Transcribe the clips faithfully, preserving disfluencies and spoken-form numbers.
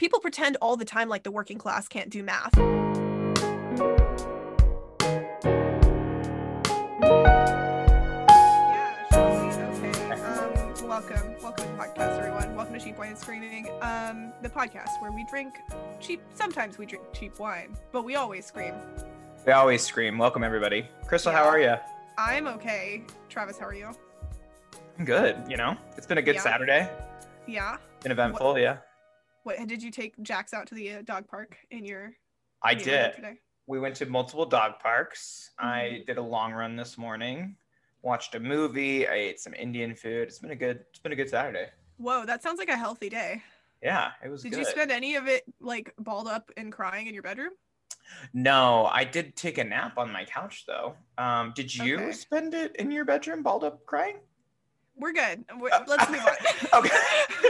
People pretend all the time like the working class can't do math. Yeah, okay. Um, welcome. Welcome to the podcast, everyone. Welcome to Cheap Wine Screaming, um, the podcast where we drink cheap, sometimes we drink cheap wine, but we always scream. We always scream. Welcome, everybody. Crystal, Yeah. how are you? I'm okay. Travis, how are you? I'm good, you know? It's been a good Yeah. Saturday. Yeah. Been eventful, yeah. What, did you take Jax out to the uh, dog park in your I in your neighborhood did. today? We went to multiple dog parks. Mhm. I did a long run this morning. Watched a movie. I ate some Indian food. It's been a good it's been a good Saturday. Whoa, that sounds like a healthy day. Yeah, it was Did good. you spend any of it like balled up and crying in your bedroom? No, I did take a nap on my couch though. Um, did you Okay. spend it in your bedroom balled up crying? We're good. We're, Uh, let's move on. Okay.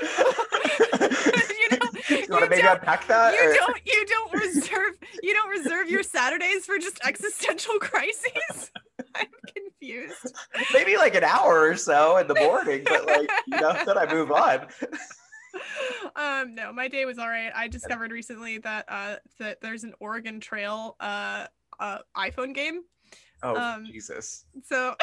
you know, you want to you maybe don't- unpack that? you or- don't you don't reserve you don't reserve your Saturdays for just existential crises. I'm confused. Maybe like an hour or so in the morning, but like, you know, then I move on. Um, no, my day was all right. I discovered recently that uh that there's an Oregon Trail uh, uh iPhone game. Oh, Um, Jesus. So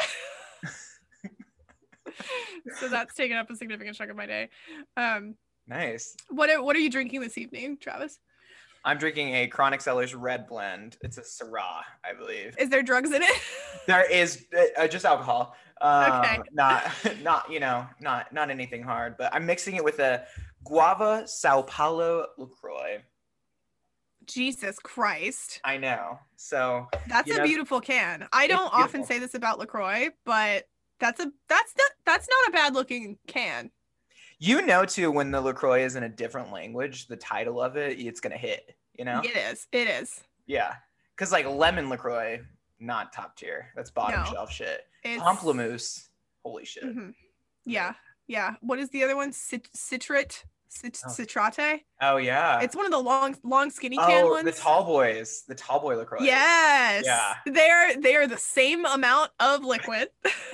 so that's taken up a significant chunk of my day. Um, Nice. what are, what are you drinking this evening, Travis? I'm drinking a Chronic Cellars Red Blend. It's a Syrah, I believe. Is there drugs in it? There is uh, just alcohol. Um, Okay. Not, not you know, not not anything hard. But I'm mixing it with a Guava Sao Paulo LaCroix. Jesus Christ. I know. So That's You a know, beautiful can. I it's don't often beautiful. say this about LaCroix, but that's a that's not that's not a bad looking can. you know too when the LaCroix is in a different language, the title of it, it's gonna hit. You know? It is. It is. Yeah. Because like lemon LaCroix, not top tier. That's bottom No. shelf shit. It's Pamplemousse, holy shit. Mhm. Yeah. Yeah. What is the other one? Cit- citrate? Cit- Oh. citrate? Oh yeah. It's one of the long long skinny can oh ones. the tall boys, the tall boy LaCroix. Yes. Yeah. They're they're the same amount of liquid,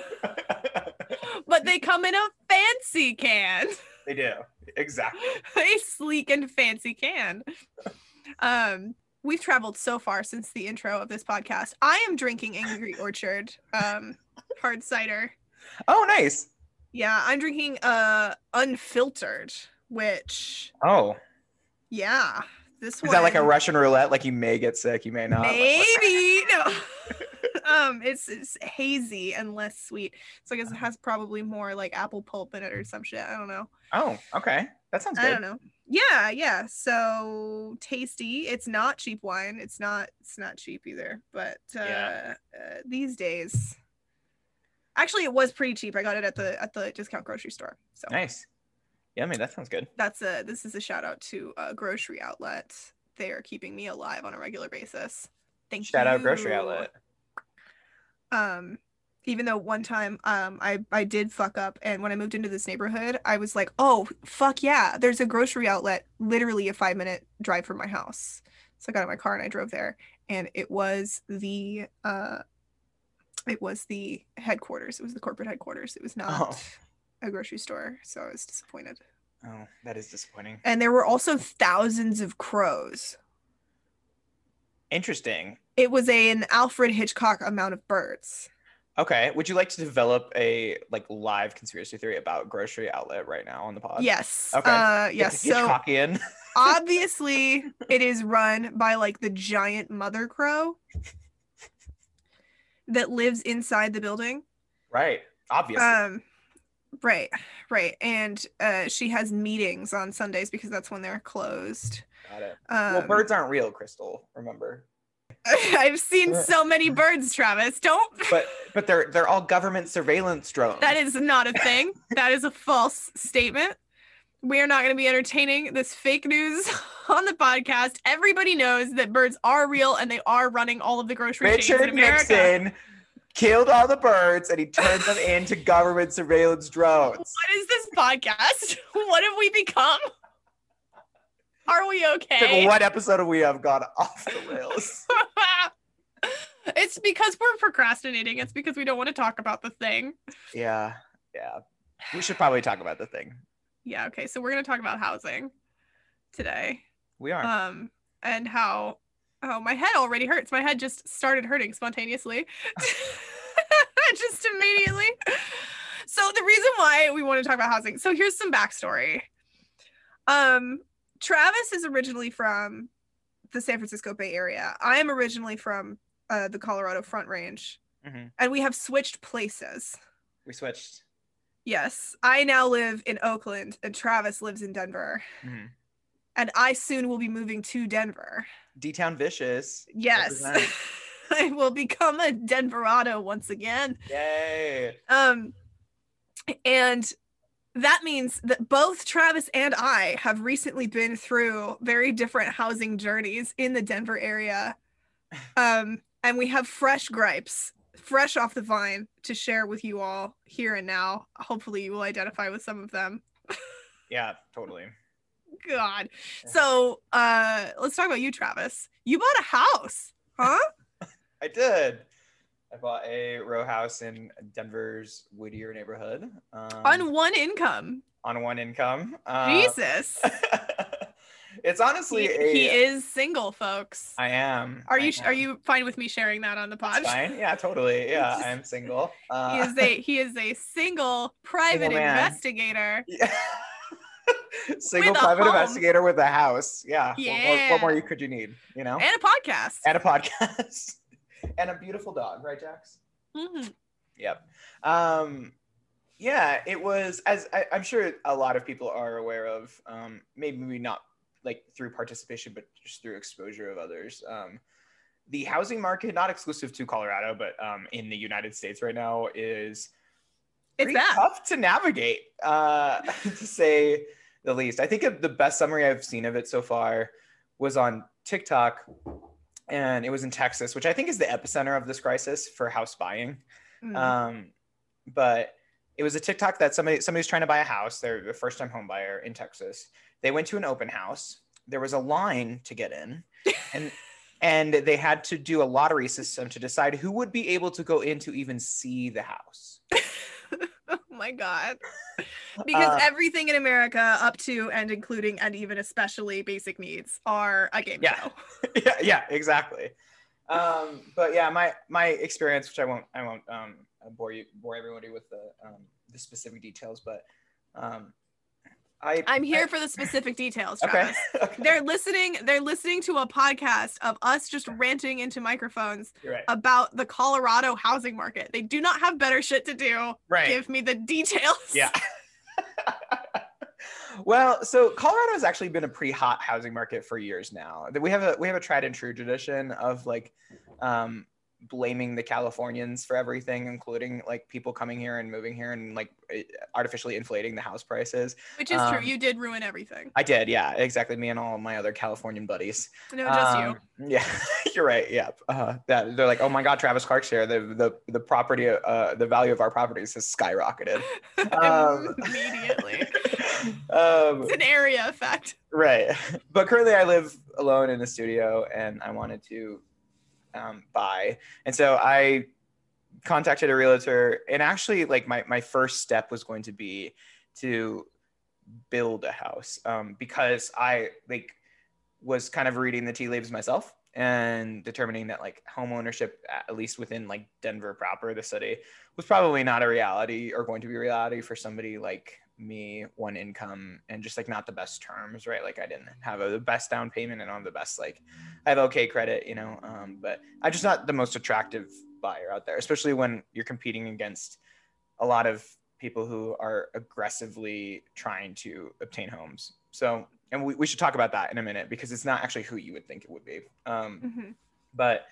but they come in a fancy can. They do exactly. A sleek and fancy can. Um, we've traveled so far since the intro of this podcast. I am drinking Angry Orchard um hard cider. Oh nice. Yeah, I'm drinking uh unfiltered, which Oh, yeah, this is one that like a Russian roulette? Like you may get sick, you may not. maybe no. um, it's it's hazy and less sweet, so I guess it has probably more like apple pulp in it or some shit. I don't know. Oh, okay. That sounds good. I don't know. Yeah, yeah. So tasty. It's not cheap wine. It's not. It's not cheap either. But uh, Yeah. uh, these days, actually, it was pretty cheap. I got it at the at the discount grocery store. So Nice. Yummy. That sounds good. that's a. This is a shout out to a grocery outlet. They are keeping me alive on a regular basis. Thank you. Shout out grocery outlet. Um, even though one time um I I did fuck up, and when I moved into this neighborhood, I was like, oh fuck yeah, there's a grocery outlet literally a five minute drive from my house. So I got in my car and I drove there, and it was the uh it was the headquarters. It was the corporate headquarters. It was not Oh. a grocery store, so I was disappointed. Oh, that is disappointing. And there were also thousands of crows. Interesting. It was a, an Alfred Hitchcock amount of birds. Okay. Would you like to develop a like live conspiracy theory about grocery outlet right now on the pod? Yes. Okay. Uh It's yes. So Hitchcockian. obviously it is run by like the giant mother crow that lives inside the building. Right. Obviously. Um right, right. And uh she has meetings on Sundays because that's when they're closed. Got it. Um Well, birds aren't real, Crystal. Remember. I've seen so many birds, Travis. Don't But but they're they're all government surveillance drones. that is not a thing. That is a false statement. We are not going to be entertaining this fake news on the podcast. Everybody knows that birds are real and they are running all of the grocery chains in Richard America. Nixon killed all the birds and he turned them into government surveillance drones. What is this podcast? What have we become? Are we Like, okay? what episode have we have gone off the rails? It's because we're procrastinating. It's because we don't want to talk about the thing. Yeah, yeah. We should probably talk about the thing. Yeah, okay. So we're going to talk about housing. today. We are. Um, and how oh my head already hurts. My head just started hurting spontaneously. Just immediately. So the reason why we want to talk about housing. So here's some backstory. Um, Travis is originally from the San Francisco Bay Area. I am originally from uh, the Colorado Front Range, Mhm. and we have switched places. We switched. Yes, I now live in Oakland, and Travis lives in Denver. Mhm. And I soon will be moving to Denver. D-Town Vicious. Yes. Represent. I will become a Denverado once again. Yay. Um, and that means that both Travis and I have recently been through very different housing journeys in the Denver area. Um, and we have fresh gripes, fresh off the vine to share with you all here and now. Hopefully you will identify with some of them. Yeah, totally. God. So uh let's talk about you, Travis. You bought a house, huh? I did. I bought a row house in Denver's Whittier neighborhood. Um, On one income. on one income. Um, Jesus. It's honestly he, a. he is single, folks. I am. Are I you am. are you fine with me sharing that on the pod? It's fine. Yeah, totally. Yeah, I am single. Uh, he is a he is a single private Single man. investigator. Yeah. Single With a private home. investigator with a house. Yeah. What more, Yeah. what more could you need? You know. And a podcast. And a podcast. And a beautiful dog, right, Jax? Mhm. Yep. Um, yeah, it was, as I, I'm sure a lot of people are aware of, um, maybe not like through participation, but just through exposure of others. Um, the housing market, not exclusive to Colorado, but um, in the United States right now, is It's pretty bad. tough to navigate, uh, to say the least. I think of the best summary I've seen of it so far was on TikTok, and it was in Texas, which I think is the epicenter of this crisis for house buying. Mm. Um, but it was a TikTok that somebody somebody's trying to buy a house. They're a first-time home buyer in Texas. They went to an open house. There was a line to get in, and and they had to do a lottery system to decide who would be able to go in to even see the house. Oh my God. Because Uh, everything in America, up to and including and even especially basic needs, are a game Yeah. show. yeah, yeah, exactly. Um, but yeah, my my experience, which I won't I won't um, bore you bore everybody with the um, the specific details, but um, I I'm here I, for the specific details, okay. Travis. okay. They're listening, they're listening to a podcast of us just ranting into microphones You're right. about the Colorado housing market. They do not have better shit to do. Right. Give me the details. Yeah. Well, so Colorado has actually been a pretty hot housing market for years now. We have a we have a tried and true tradition of like um, blaming the Californians for everything, including like people coming here and moving here and like artificially inflating the house prices. Which is um, true. You did ruin everything. I did, yeah, exactly. Me and all my other Californian buddies. No, just um, you. Yeah, you're right. Yeah, uh, that they're like, oh my God, Travis Clark's here. The the the property, uh, the value of our properties has skyrocketed um, immediately. um, It's an area effect. Right. But currently I live alone in the studio and I wanted to um, buy. And so I contacted a realtor, and actually like my, my first step was going to be to build a house um, because I like was kind of reading the tea leaves myself and determining that like home ownership, at least within like Denver proper, the city, was probably not a reality or going to be a reality for somebody like me, one income, and just like not the best terms, right? Like I didn't have a, the best down payment and on the best, like I have okay credit, you know, um, but I'm just not the most attractive buyer out there, especially when you're competing against a lot of people who are aggressively trying to obtain homes. So, and we, we should talk about that in a minute because it's not actually who you would think it would be. Um, Mm-hmm. But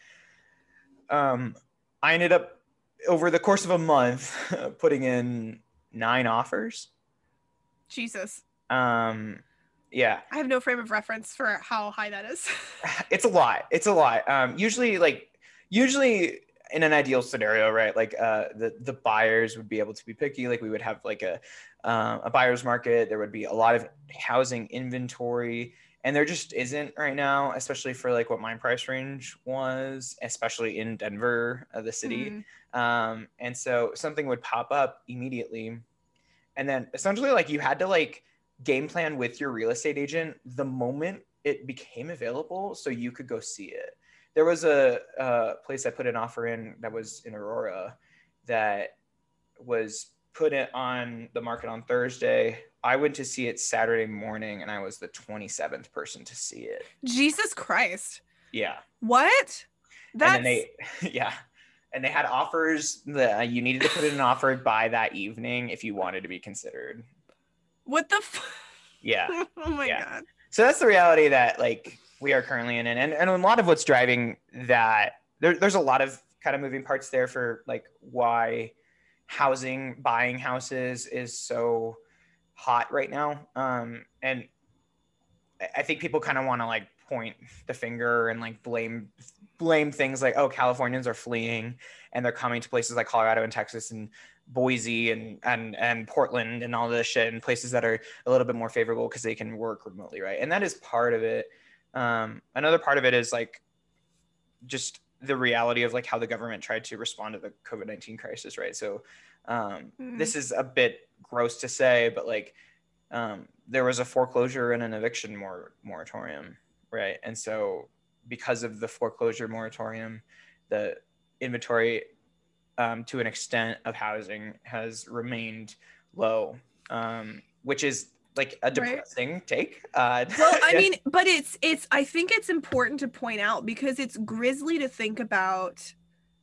um, I ended up over the course of a month putting in nine offers. Jesus. Um, yeah. I have no frame of reference for how high that is. It's a lot. It's a lot. Um, usually like, usually in an ideal scenario, right? Like uh, the, the buyers would be able to be picky. Like we would have like a, uh, a buyer's market. There would be a lot of housing inventory, and there just isn't right now, especially for like what my price range was, especially in Denver, uh, the city. Mm. Um, and so something would pop up immediately. And then essentially like you had to like game plan with your real estate agent the moment it became available so you could go see it. There was a, a place I put an offer in that was in Aurora that was put it on the market on Thursday. I went to see it Saturday morning and I was the twenty-seventh person to see it. Jesus Christ. Yeah. What? That's... And then they, yeah. And they had offers that you needed to put in an offer by that evening if you wanted to be considered. What the f- Yeah. Oh my yeah. God. So that's the reality that like we are currently in. And, and a lot of what's driving that, there, there's a lot of kind of moving parts there for like why housing, buying houses is so hot right now. Um, and I think people kind of want to like point the finger and like blame blame things like, oh, Californians are fleeing and they're coming to places like Colorado and Texas and Boise and and and Portland and all this shit, and places that are a little bit more favorable because they can work remotely, right? And that is part of it. Um, another part of it is like just the reality of like how the government tried to respond to the COVID nineteen crisis, right? So um, mm. this is a bit gross to say, but like um, there was a foreclosure and an eviction mor- moratorium, right? And so because of the foreclosure moratorium, the inventory um, to an extent of housing has remained low, um, which is like a depressing right. take. Uh, well, I mean, but it's, it's, I think it's important to point out because it's grisly to think about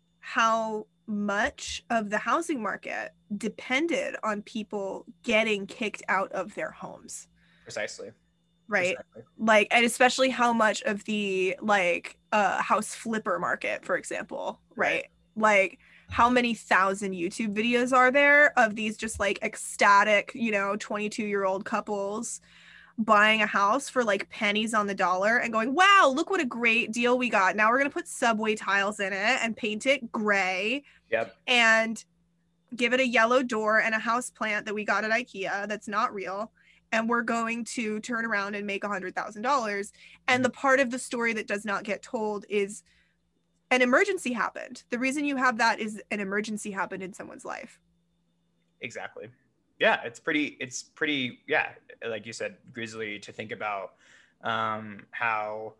how much of the housing market depended on people getting kicked out of their homes. Precisely. Right. Precisely. Like, and especially how much of the like uh house flipper market, for example, right? right? Like how many thousand YouTube videos are there of these just like ecstatic, you know, twenty-two year old couples buying a house for like pennies on the dollar and going, wow, look what a great deal we got. Now we're going to put subway tiles in it and paint it gray. Yep. And give it a yellow door and a house plant that we got at IKEA that's not real. And we're going to turn around and make one hundred thousand dollars. And the part of the story that does not get told is an emergency happened. The reason you have that is an emergency happened in someone's life. Exactly. Yeah, it's pretty, it's pretty, yeah, like you said, grisly to think about um, how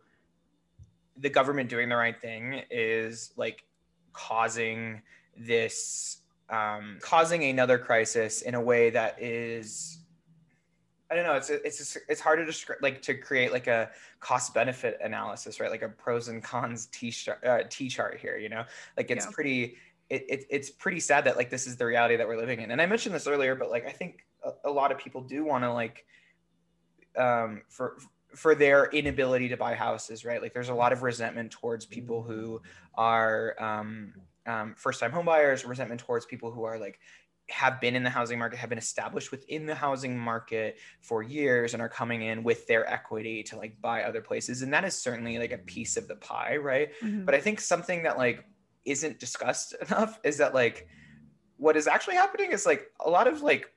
the government doing the right thing is like causing this, um, causing another crisis in a way that is, I don't know. It's it's it's hard to describe, like to create like a cost benefit analysis, right? Like a pros and cons T chart, uh, T chart here. You know, like it's yeah. pretty. It, it it's pretty sad that like this is the reality that we're living in. And I mentioned this earlier, but like I think a, a lot of people do want to like, um, for for their inability to buy houses, right? Like there's a lot of resentment towards people who are um, um, first time home buyers, resentment towards people who are like. Have been in the housing market, have been established within the housing market for years and are coming in with their equity to like buy other places. And that is certainly like a piece of the pie, right? Mm-hmm. But I think something that like isn't discussed enough is that like what is actually happening is like a lot of like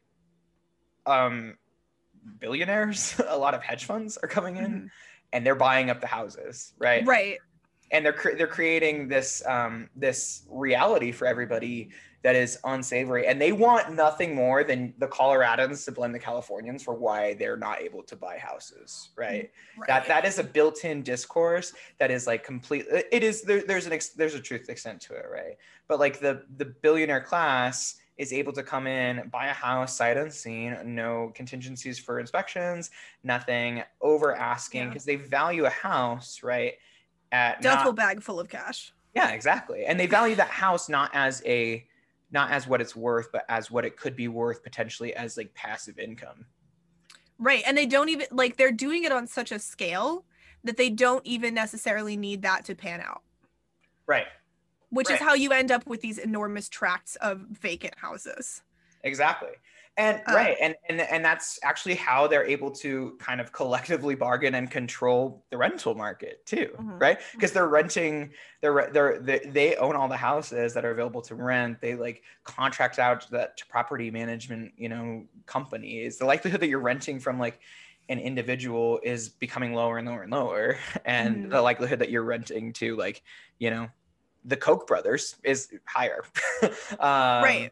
um, billionaires, a lot of hedge funds are coming in mm-hmm. and they're buying up the houses, right? Right. And they're cre- they're creating this um, this reality for everybody that is unsavory, and they want nothing more than the Coloradans to blame the Californians for why they're not able to buy houses, right? right. That that is a built-in discourse that is like complete. It is there, there's an ex, there's a truth extent to it, right? But like the the billionaire class is able to come in, buy a house sight unseen, no contingencies for inspections, nothing, over asking because yeah. they value a house, right? At duffel not, bag full of cash. Yeah, exactly. And they value that house not as a not as what it's worth, but as what it could be worth potentially as like passive income. Right. And they don't even like they're doing it on such a scale that they don't even necessarily need that to pan out. Right. Which right. is how you end up with these enormous tracts of vacant houses. Exactly. And uh, right. And, and and that's actually how they're able to kind of collectively bargain and control the rental market too. Mm-hmm. Right. Because they're renting, they're, they're, they they own all the houses that are available to rent. They like contract out to that to property management, you know, companies. The likelihood that you're renting from like an individual is becoming lower and lower and lower. And mm-hmm. the likelihood that you're renting to like, you know, the Koch brothers is higher. um, right.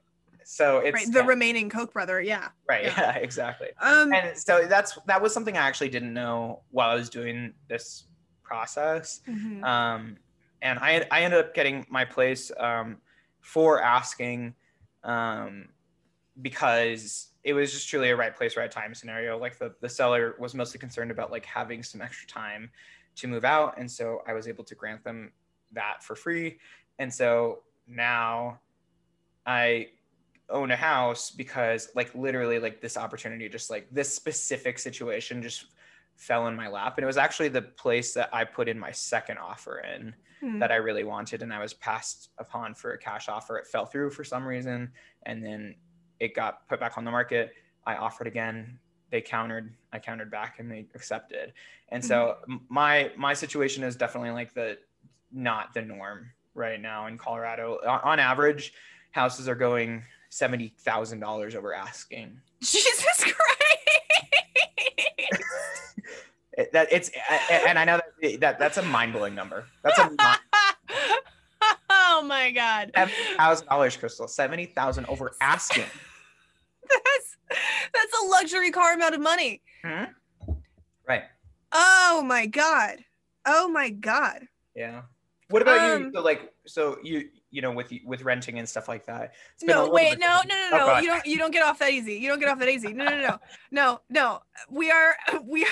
so it's right. The yeah. remaining Koch brother. Yeah. Right. Yeah. Yeah, exactly. Um, And so that's that was something I actually didn't know while I was doing this process. mhm. Um, and I I ended up getting my place um, for asking um, because it was just truly a right place, right time scenario. Like the the seller was mostly concerned about like having some extra time to move out, and so I was able to grant them that for free. And so now I own a house because like literally like this opportunity, just like this specific situation just fell in my lap. And it was actually the place that I put in my second offer in Hmm. that I really wanted. And I was passed upon for a cash offer. It fell through for some reason. And then it got put back on the market. I offered again. They countered, I countered back and they accepted. And so Mhm. my, my situation is definitely like the, not the norm right now in Colorado. On, on average, houses are going seventy thousand dollars over asking. Jesus Christ. It, that it's and I know that, that that's a mind-blowing number. That's a mind- Oh my God. seventy thousand dollars, Crystal. seventy thousand over asking. That's that's a luxury car amount of money. Mm-hmm. Right. Oh my God. Oh my God. Yeah. What about Um, you? So like, so you you know with with renting and stuff like that. It's been a no, little wait, bit no, different. no, no, Oh, no. God. You don't you don't get off that easy. You don't get off that easy. No, no, no, no, no, no. We are we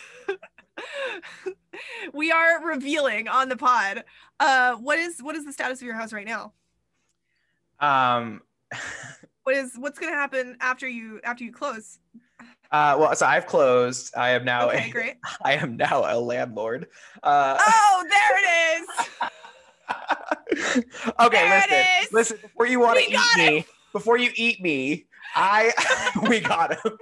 we are revealing on the pod. Uh, what is what is the status of your house right now? Um. What is what's gonna happen after you after you close? Uh, well, so I've closed. I am now. Okay, a, great. I am now a landlord. Uh, Oh, there it is. Okay, There listen, it is. listen. Before you want to We eat got me, him. before you eat me, I we got him.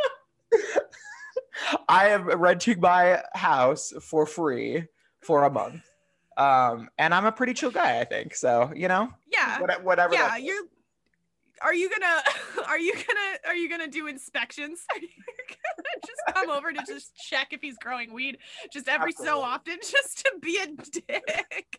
I am renting my house for free for a month, um, and I'm a pretty chill guy, I think. So you know, Yeah, what- whatever. yeah. that- You're. Are you gonna? Are you gonna? Are you gonna do inspections? Are you gonna just come over to just check if he's growing weed just every so Absolutely. often, just to be a dick?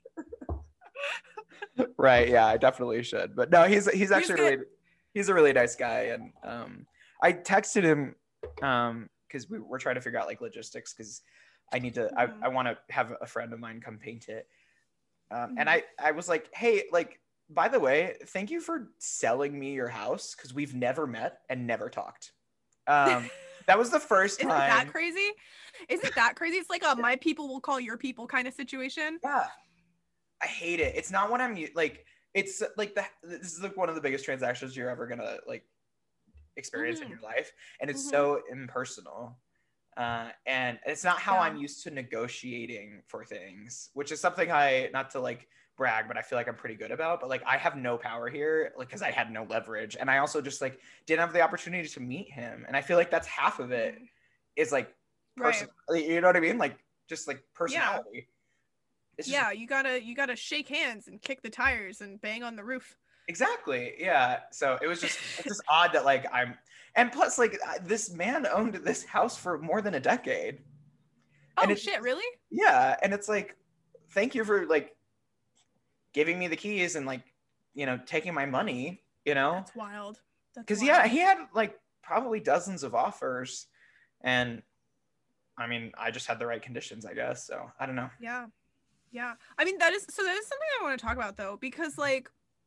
Right? Yeah, I definitely should. But no, he's he's You're actually just really he's a really nice guy, and um, I texted him um because we we're trying to figure out like logistics because I need to I, Mhm. I want to have a friend of mine come paint it. Um, and Mhm. I I was like, hey, like by the way, thank you for selling me your house because we've never met and never talked. Um, that was the first Isn't time. that crazy? Isn't that crazy? It's like a my people will call your people kind of situation. Yeah, I hate it. It's not what I'm u- like. It's like the this is like one of the biggest transactions you're ever gonna like experience in Mhm. your life, and it's Mhm. so impersonal. Uh, and it's not how Yeah. I'm used to negotiating for things, which is something I not to like brag, but I feel like I'm pretty good about. But like I have no power here, like because I had no leverage, and I also just like didn't have the opportunity to meet him, and I feel like that's half of it is like person, Right. you know what I mean? Like just like personality. It's just Yeah, you gotta you gotta shake hands and kick the tires and bang on the roof. exactly, yeah. So it was just it's just odd that like I'm, and plus like I- this man owned this house for more than a decade. Oh And it's shit, really? yeah, and it's like thank you for like giving me the keys and like you know taking my money, you know, That's wild. That's because wild. yeah, he had like probably dozens of offers, and I mean I just had the right conditions, I guess. So I don't know. Yeah. Yeah. I mean, that is so that is something I want to talk about though, because like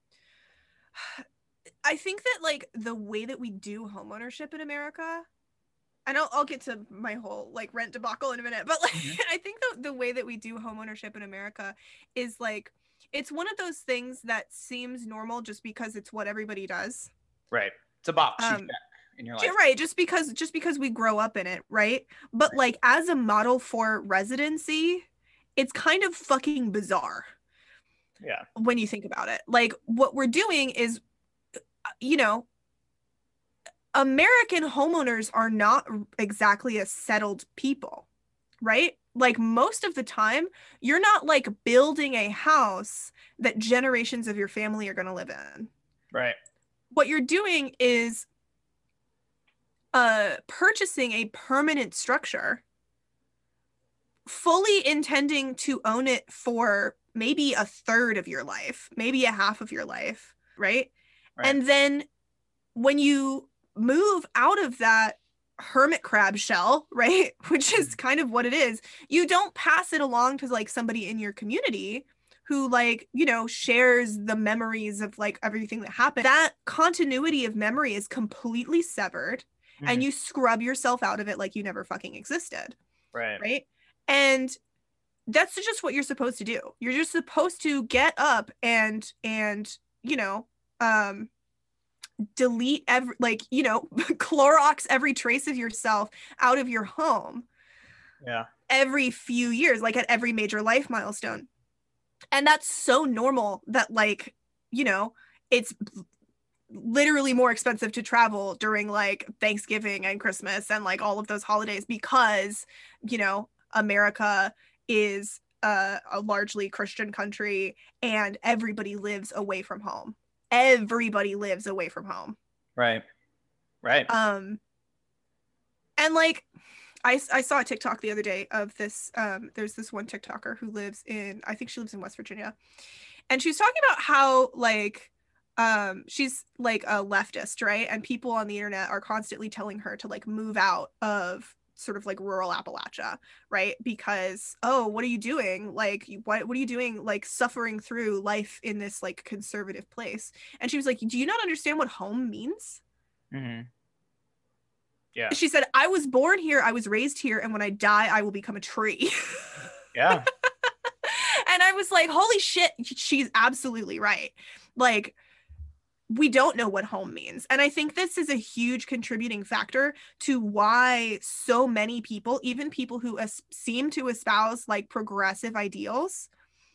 I think that like the way that we do homeownership in America, and I'll, I'll get to my whole like rent debacle in a minute, but like Mhm. I think the, the way that we do homeownership in America is like it's one of those things that seems normal just because it's what everybody does. Right, it's a box you Um, check in your Yeah, life. right, just because just because we grow up in it, right? But like as a model for residency, it's kind of fucking bizarre Yeah, when you think about it. Like what we're doing is, you know, American homeowners are not exactly a settled people, right? Like most of the time, you're not like building a house that generations of your family are going to live in. right. What you're doing is uh purchasing a permanent structure, fully intending to own it for maybe a third of your life, maybe a half of your life, right? Right. And then when you move out of that hermit crab shell, right, which is kind of what it is, you don't pass it along to like somebody in your community who like, you know, shares the memories of like everything that happened. That continuity of memory is completely severed, Mm-hmm. and you scrub yourself out of it like you never fucking existed. Right. Right. And that's just what you're supposed to do. You're just supposed to get up and and you know, um delete every, like, you know, Clorox every trace of yourself out of your home. Yeah. Every few years, like at every major life milestone. And that's so normal that, like, you know, it's literally more expensive to travel during like Thanksgiving and Christmas and like all of those holidays because, you know, America is a, a largely Christian country and everybody lives away from home. Everybody lives away from home. Right. Right. Um, and like, I, I saw a TikTok the other day of this. Um, there's this one TikToker who lives in, I think she lives in West Virginia. And she was talking about how, like, um, she's like a leftist, right? And people on the internet are constantly telling her to like move out of sort of like rural Appalachia, right? Because, oh, what are you doing? Like, what what are you doing? Like suffering through life in this like conservative place. And she was like, do you not understand what home means? Mm-hmm. Yeah. She said, I was born here, I was raised here, and when I die, I will become a tree. Yeah. And I was like, holy shit, she's absolutely right. Like, we don't know what home means. And I think this is a huge contributing factor to why so many people, even people who as- seem to espouse like progressive ideals,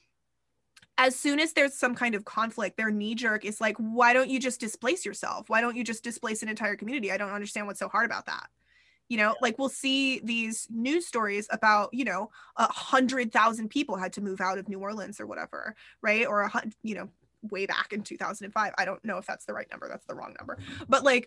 as soon as there's some kind of conflict, their knee jerk is like, why don't you just displace yourself? Why don't you just displace an entire community? I don't understand what's so hard about that. You know, like we'll see these news stories about, you know, a hundred thousand people had to move out of New Orleans or whatever, right? Or a hundred, you know, way back in two thousand five. I don't know if that's the right number. That's the wrong number. But like,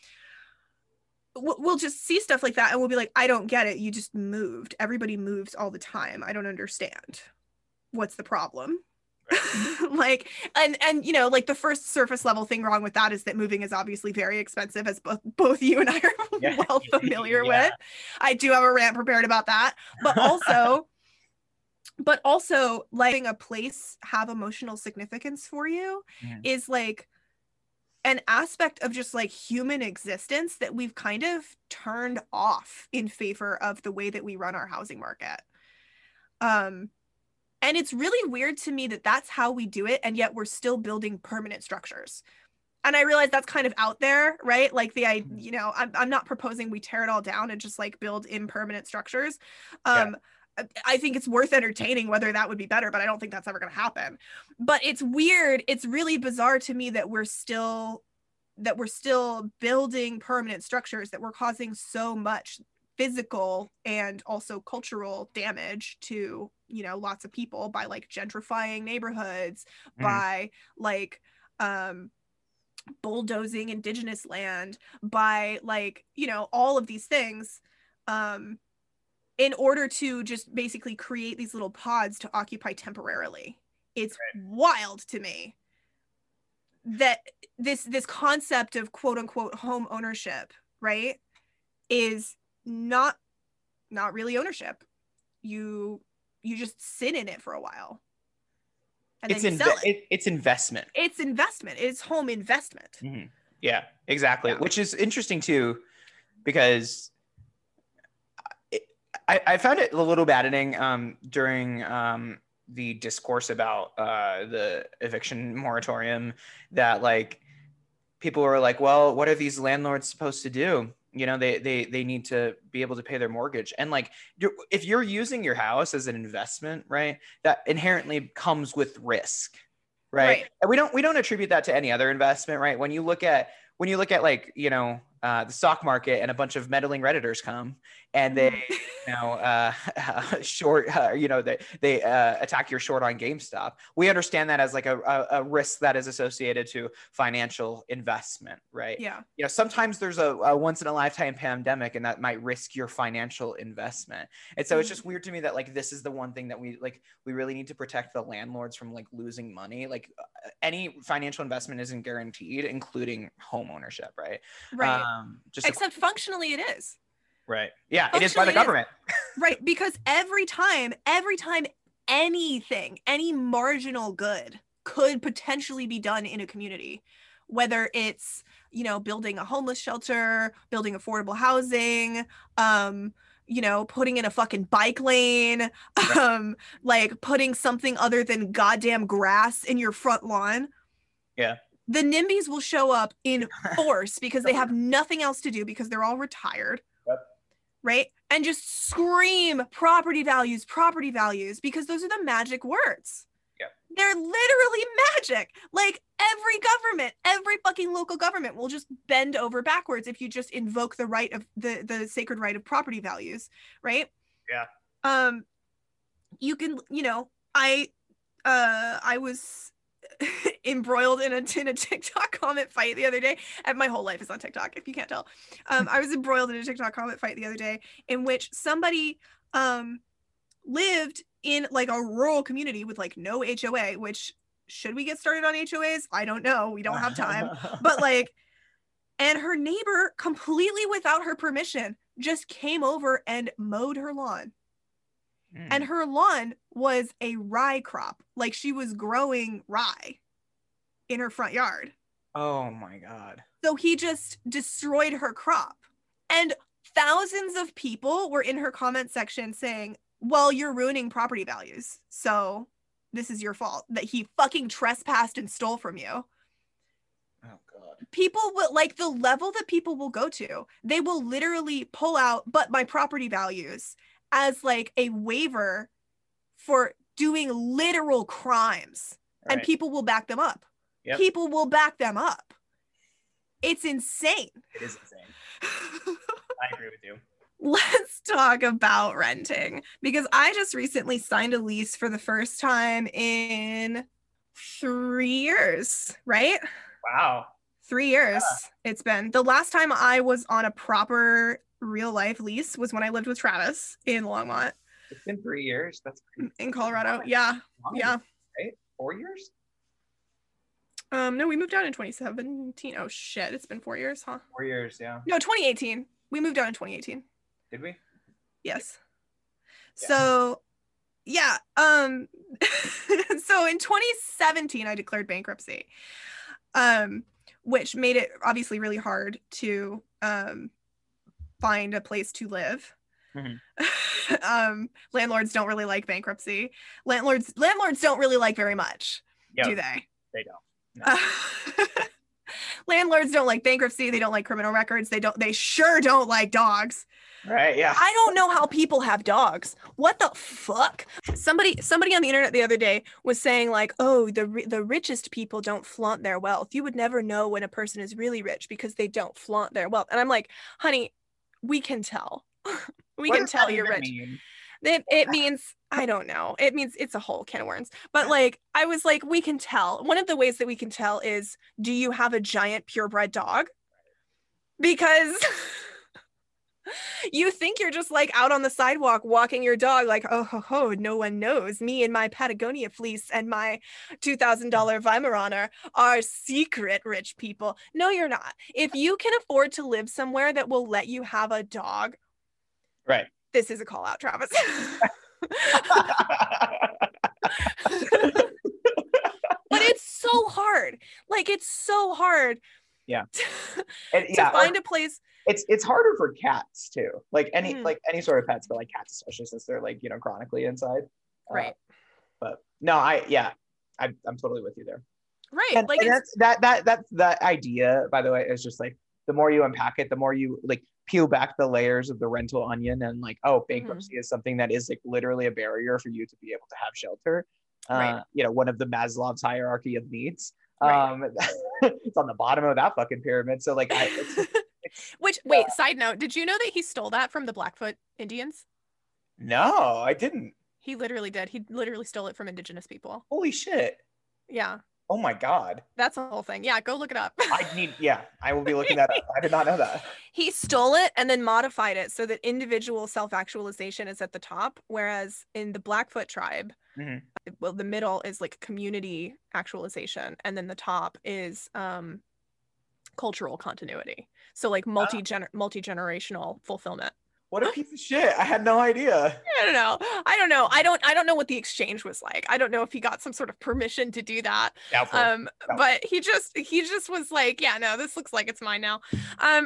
we'll just see stuff like that and we'll be like, I don't get it. You just moved. Everybody moves all the time. I don't understand. What's the problem? Like, and and you know, like the first surface level thing wrong with that is that moving is obviously very expensive, as both both you and I are Yeah. well familiar Yeah. with. I do have a rant prepared about that, but also but also like having a place have emotional significance for you Mhm. is like an aspect of just like human existence that we've kind of turned off in favor of the way that we run our housing market. Um, and it's really weird to me that that's how we do it, and yet we're still building permanent structures. And I realize that's kind of out there, right? Like the, I, you know, I'm, I'm not proposing we tear it all down and just like build impermanent structures. Um, yeah. I think it's worth entertaining whether that would be better, but I don't think that's ever going to happen. But it's weird. It's really bizarre to me that we're still, that we're still building permanent structures, that we're causing so much physical and also cultural damage to, you know, lots of people by like gentrifying neighborhoods, mm. by like um bulldozing indigenous land, by like, you know, all of these things, um in order to just basically create these little pods to occupy temporarily. It's right. wild to me that this this concept of quote unquote home ownership, right, is not not really ownership. You you just sit in it for a while. And it's then you inve- sell it. It, it's investment. It's investment. It's home investment. Mm-hmm. Yeah, exactly. Yeah. Which is interesting too, because it, I, I found it a little maddening um, during um, the discourse about uh, the eviction moratorium that like people were like, well, what are these landlords supposed to do? You know, they they they need to be able to pay their mortgage. And like, you're, if you're using your house as an investment, right, that inherently comes with risk, right? right? And we don't we don't attribute that to any other investment, right? When you look at when you look at like, you know, uh, the stock market and a bunch of meddling Redditors come and they, you know, uh, short, uh, you know, they, they uh, attack your short on GameStop. We understand that as like a, a, a risk that is associated to financial investment, right? Yeah. You know, sometimes there's a, a once in a lifetime pandemic and that might risk your financial investment. And so mm-hmm. it's just weird to me that like, this is the one thing that we like, we really need to protect the landlords from like losing money. Like uh, any financial investment isn't guaranteed, including home ownership, right? Right. Um, just Except a, functionally it is. Right. Yeah, it is by the government. Right, because every time, every time anything, any marginal good could potentially be done in a community, whether it's, you know, building a homeless shelter, building affordable housing, um, you know, putting in a fucking bike lane, Right. um, like putting something other than goddamn grass in your front lawn. Yeah. The NIMBYs will show up in force because they have nothing else to do because they're all retired. Yep. Right? And just scream property values, property values, because those are the magic words. Yeah. They're literally magic. Like every government, every fucking local government will just bend over backwards if you just invoke the right of the the sacred right of property values, right? Yeah. Um you can, you know, I uh I was embroiled in a, in a TikTok comment fight the other day. And my whole life is on TikTok, if you can't tell. Um, I was embroiled in a TikTok comment fight the other day in which somebody um, lived in like a rural community with like no H O A, which should we get started on H O As? I don't know. We don't have time. But like, and her neighbor, completely without her permission, just came over and mowed her lawn. Mm. And her lawn was a rye crop. Like she was growing rye in her front yard. Oh my God. So he just destroyed her crop. And thousands of people were in her comment section saying, well, you're ruining property values. So this is your fault that he fucking trespassed and stole from you. Oh God. People will, like, the level that people will go to, they will literally pull out, but my property values as like a waiver for doing literal crimes. Right. And people will back them up. Yep. People will back them up. It's insane. It is insane. I agree with you. Let's talk about renting, because I just recently signed a lease for the first time in three years, right? Wow. Three years yeah. It's been. The last time I was on a proper real life lease was when I lived with Travis in Longmont. It's been three years. That's crazy. In Colorado. Yeah. Wow. Yeah. Right? Four years? Um, no, we moved out in twenty seventeen. Oh shit, it's been four years, huh? Four years, yeah. No, twenty eighteen. We moved out in twenty eighteen. Did we? Yes. Yeah. So, yeah. Um, so in twenty seventeen, I declared bankruptcy, um, which made it obviously really hard to um find a place to live. Mm-hmm. um, landlords don't really like bankruptcy. Landlords landlords don't really like very much, yep. do they? They don't. No. Uh, landlords don't like bankruptcy. They don't like criminal records. They don't. They sure don't like dogs. Right. Yeah. I don't know how people have dogs. What the fuck? Somebody, somebody on the internet the other day was saying like, "Oh, the the richest people don't flaunt their wealth. You would never know when a person is really rich because they don't flaunt their wealth." And I'm like, "Honey, we can tell. we what can tell you're rich." Mean? It, it means, I don't know. It means it's a whole can of worms. But like, I was like, we can tell. One of the ways that we can tell is, do you have a giant purebred dog? Because you think you're just like out on the sidewalk walking your dog like, oh, ho, ho, no one knows. Me and my Patagonia fleece and my two thousand dollars Weimaraner are secret rich people. No, you're not. If you can afford to live somewhere that will let you have a dog. Right. This is a call out, Travis. But it's so hard. Like, it's so hard. Yeah. To, and, to yeah, find a place. It's it's harder for cats too. Like any mm. like any sort of pets, but like cats especially since they're like, you know, chronically inside. Right. Uh, but no, I yeah, I I'm totally with you there. Right. And, like and that's that that that's that idea, by the way, is just like the more you unpack it, the more you like peel back the layers of the rental onion and like, oh, bankruptcy mm-hmm. is something that is like literally a barrier for you to be able to have shelter. Right. Uh, you know, one of the Maslow's hierarchy of needs. Right. Um, it's on the bottom of that fucking pyramid. So like, I, it's, it's, which wait, uh, side note, did you know that he stole that from the Blackfoot Indians? No, I didn't. He literally did. He literally stole it from indigenous people. Holy shit. Yeah. Oh my God. That's a whole thing. Yeah, go look it up. I need, yeah, I will be looking that up. I did not know that. He stole it and then modified it so that individual self-actualization is at the top, whereas in the Blackfoot tribe, mm-hmm. well, the middle is like community actualization, and then the top is um, cultural continuity. So like multi multi generational fulfillment. What a piece of shit. I had no idea. I don't know. I don't know. I don't I don't know what the exchange was like. I don't know if he got some sort of permission to do that. Doubtful. Um Doubtful. But he just he just was like, yeah, no, this looks like it's mine now. Um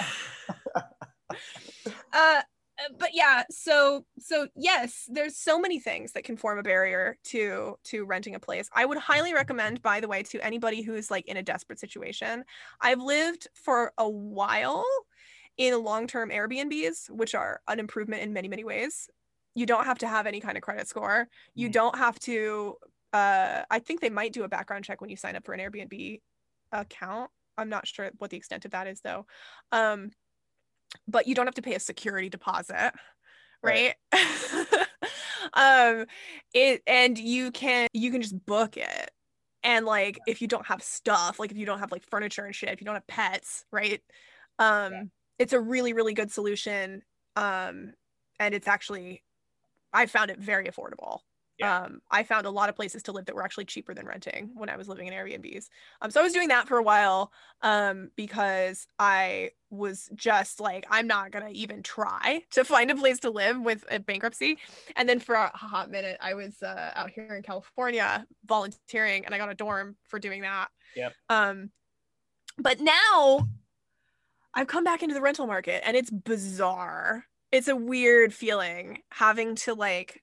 uh but yeah, so so yes, there's so many things that can form a barrier to to renting a place. I would highly recommend, by the way, to anybody who's like in a desperate situation. I've lived for a while in long-term Airbnbs, which are an improvement in many, many ways. You don't have to have any kind of credit score. You mm. don't have to, uh, I think they might do a background check when you sign up for an Airbnb account. I'm not sure what the extent of that is though. Um, but you don't have to pay a security deposit, right? right. um, it, and you can, you can just book it. And like, if you don't have stuff, like if you don't have like furniture and shit, if you don't have pets, right? Um, yeah. It's a really, really good solution. Um, and it's actually, I found it very affordable. Yeah. Um, I found a lot of places to live that were actually cheaper than renting when I was living in Airbnbs. Um, so I was doing that for a while um, because I was just like, I'm not going to even try to find a place to live with a bankruptcy. And then for a hot minute, I was uh, out here in California volunteering and I got a dorm for doing that. Yep. Um, but now I've come back into the rental market and it's bizarre. It's a weird feeling having to like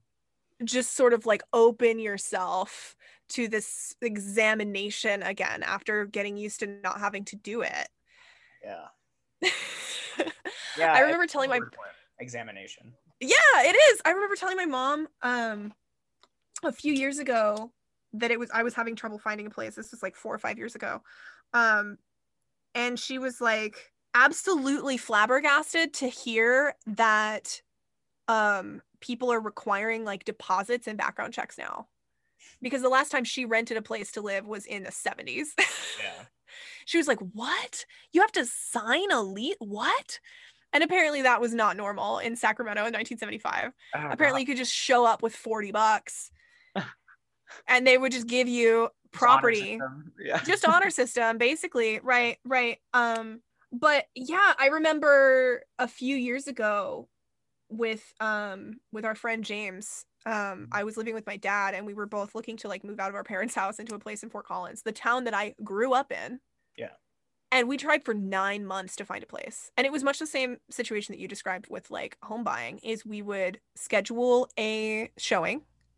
just sort of like open yourself to this examination again after getting used to not having to do it. Yeah. Yeah. I remember telling my examination. Yeah, it is. I remember telling my mom um a few years ago that it was I was having trouble finding a place. This was like four or five years ago. Um And she was like absolutely flabbergasted to hear that um, people are requiring like deposits and background checks now. Because the last time she rented a place to live was in the seventies. Yeah. She was like, what? You have to sign a lease? What? And apparently that was not normal in Sacramento in nineteen seventy-five. Oh, apparently God. You could just show up with forty bucks and they would just give you property. Yeah. Just honor system, basically. Right, right. Um, but yeah, I remember a few years ago with um with our friend James. Um, I was living with my dad and we were both looking to like move out of our parents' house into a place in Fort Collins, the town that I grew up in. Yeah. And we tried for nine months to find a place. And it was much the same situation that you described with like home buying, is we would schedule a showing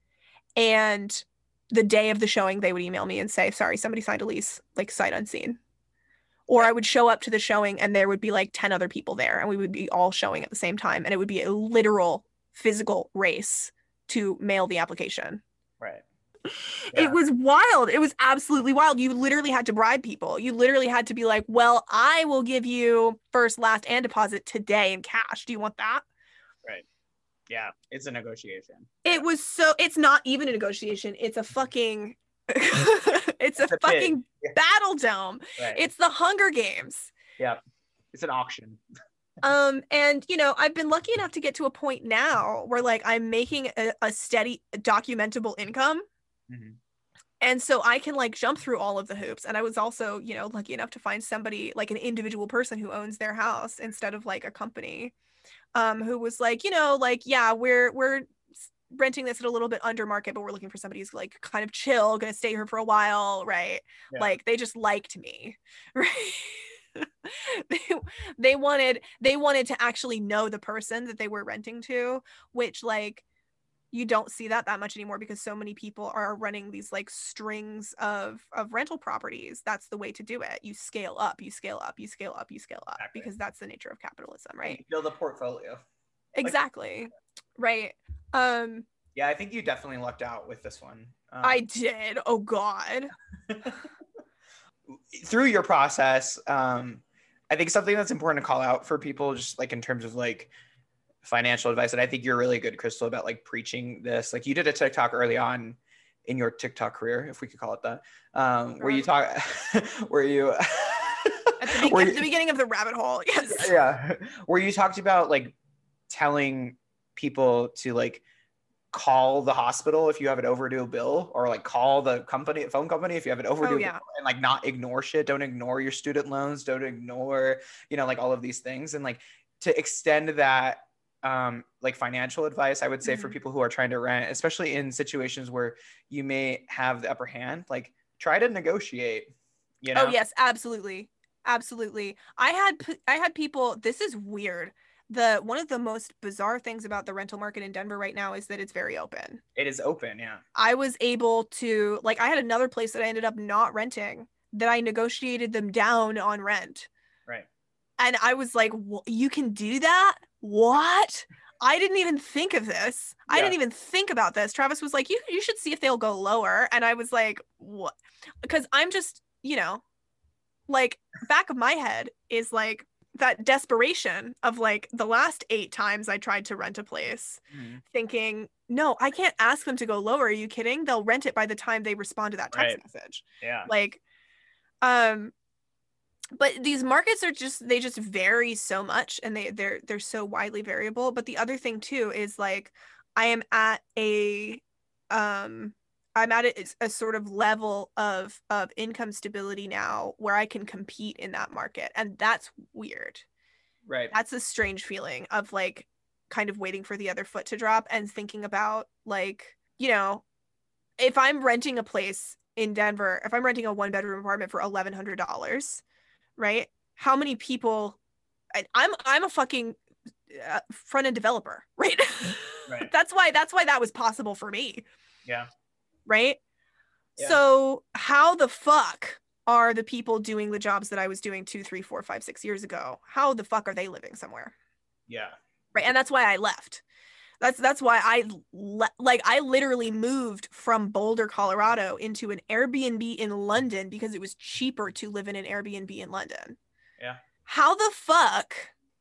and the day of the showing, they would email me and say, sorry, somebody signed a lease, like sight unseen. Or I would show up to the showing and there would be like ten other people there and we would be all showing at the same time. And it would be a literal physical race to mail the application. Right. Yeah. It was wild. It was absolutely wild. You literally had to bribe people. You literally had to be like, well, I will give you first, last, and deposit today in cash. Do you want that? Right. Yeah, it's a negotiation. It was so, it's not even a negotiation. It's a fucking, it's a, a fucking yeah. battle dome. Right. It's the Hunger Games. Yeah, it's an auction. um, and, you know, I've been lucky enough to get to a point now where, like, I'm making a, a steady, documentable income. Mm-hmm. And so I can, like, jump through all of the hoops. And I was also, you know, lucky enough to find somebody, like an individual person who owns their house instead of, like, a company. Um, who was like, you know, like, yeah, we're we're renting this at a little bit under market, but we're looking for somebody who's like kind of chill, gonna stay here for a while, right? Yeah. Like they just liked me, right? they, they wanted they wanted to actually know the person that they were renting to, which like you don't see that that much anymore because so many people are running these like strings of of rental properties. That's the way to do it. You scale up, you scale up, you scale up, you scale up, exactly. Because that's the nature of capitalism, right? You build a portfolio. Exactly. Like, right. Um yeah, I think you definitely lucked out with this one. Um, I did. Oh God. Through your process, um, I think something that's important to call out for people, just like in terms of like financial advice, and I think you're really good, Crystal, about like preaching this. Like you did a TikTok early on in your TikTok career, if we could call it that, um, where you talk, where you at the, be- where at the beginning of the rabbit hole, yes, yeah, where you talked about like telling people to like call the hospital if you have an overdue bill, or like call the company, phone company if you have an overdue Oh, yeah. bill, and like not ignore shit. Don't ignore your student loans. Don't ignore, you know, like all of these things. And like to extend that, um, like financial advice, I would say for Mhm. people who are trying to rent, especially in situations where you may have the upper hand, like try to negotiate, you Oh know? yes, absolutely. Absolutely. I had p- I had people, this is weird. The one of the most bizarre things about the rental market in Denver right now is that it's very open. It is open. Yeah. I was able to, like, I had another place that I ended up not renting that I negotiated them down on rent. Right. And I was like, you can do that? What? I didn't even think of this. I Yeah. didn't even think about this. Travis was like, you you should see if they'll go lower. And I was like, what? Because I'm just, you know, like back of my head is like that desperation of like the last eight times I tried to rent a place, Mhm. thinking, no, I can't ask them to go lower. Are you kidding? They'll rent it by the time they respond to that text Right. message. Yeah. Like, um, but these markets are just they just vary so much and they they're they're so widely variable. But the other thing too is like I am at a um I'm at a, a sort of level of of income stability now where I can compete in that market. And that's weird. Right. That's a strange feeling of like kind of waiting for the other foot to drop and thinking about like, you know, if I'm renting a place in Denver, if I'm renting a one bedroom apartment for eleven hundred dollars, right? How many people? I, I'm I'm a fucking uh, front end developer, right? Right. that's why that's why that was possible for me, Yeah. right? Yeah. So how the fuck are the people doing the jobs that I was doing two, three, four, five, six years ago? How the fuck are they living somewhere, Yeah. right? And that's why I left. That's that's why I le- like I literally moved from Boulder, Colorado into an Airbnb in London because it was cheaper to live in an Airbnb in London. Yeah. How the fuck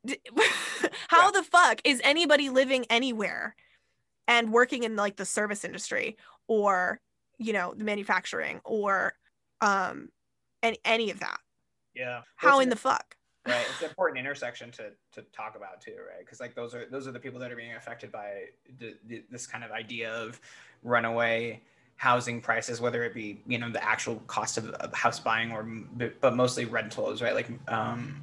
Yeah. how the fuck is anybody living anywhere and working in like the service industry or you know the manufacturing or um and any of that? Yeah. Well, How it's in an, the fuck? right. It's an important intersection to to talk about too, right? Because like those are those are the people that are being affected by the, the, this kind of idea of runaway housing prices, whether it be you know the actual cost of, of house buying or but mostly rentals, right? Like, um,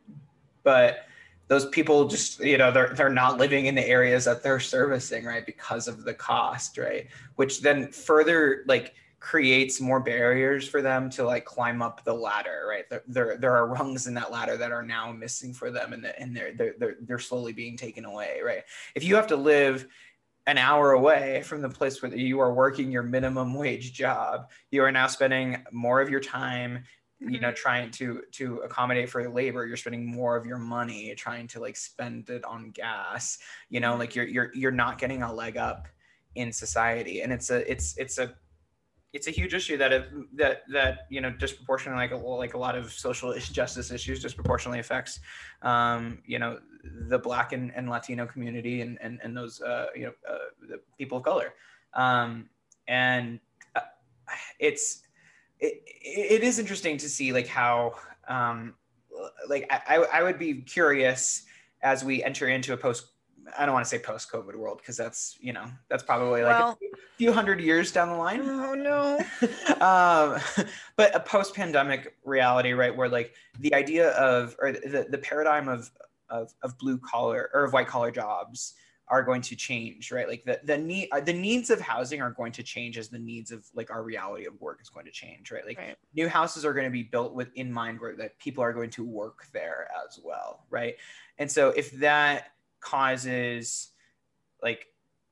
but those people just you know they're they're not living in the areas that they're servicing, right? Because of the cost, right? Which then further like creates more barriers for them to like climb up the ladder, right? There, there, there are rungs in that ladder that are now missing for them, and, the, and they're, they're they're they're slowly being taken away, right? If you have to live an hour away from the place where you are working your minimum wage job, you are now spending more of your time you know Mhm. trying to to accommodate for labor. You're spending more of your money trying to like spend it on gas, you know Mhm. like you're you're you're not getting a leg up in society. And it's a it's it's a it's a huge issue that it, that that you know disproportionately like a, like a lot of social justice issues disproportionately affects um, you know the Black and, and Latino community and and, and those uh, you know uh, the people of color, um, and uh, it's it, it is interesting to see like how um, like I, I would be curious as we enter into a post I don't want to say post COVID world because that's you know that's probably like a Well, few hundred years down the line. oh no. um, but a post-pandemic reality, right, where like the idea of or the, the paradigm of, of of blue collar or of white collar jobs are going to change, right? Like the the need the needs of housing are going to change as the needs of like our reality of work is going to change, right? Like Right. new houses are going to be built with in mind where that people are going to work there as well, right? And so if that causes like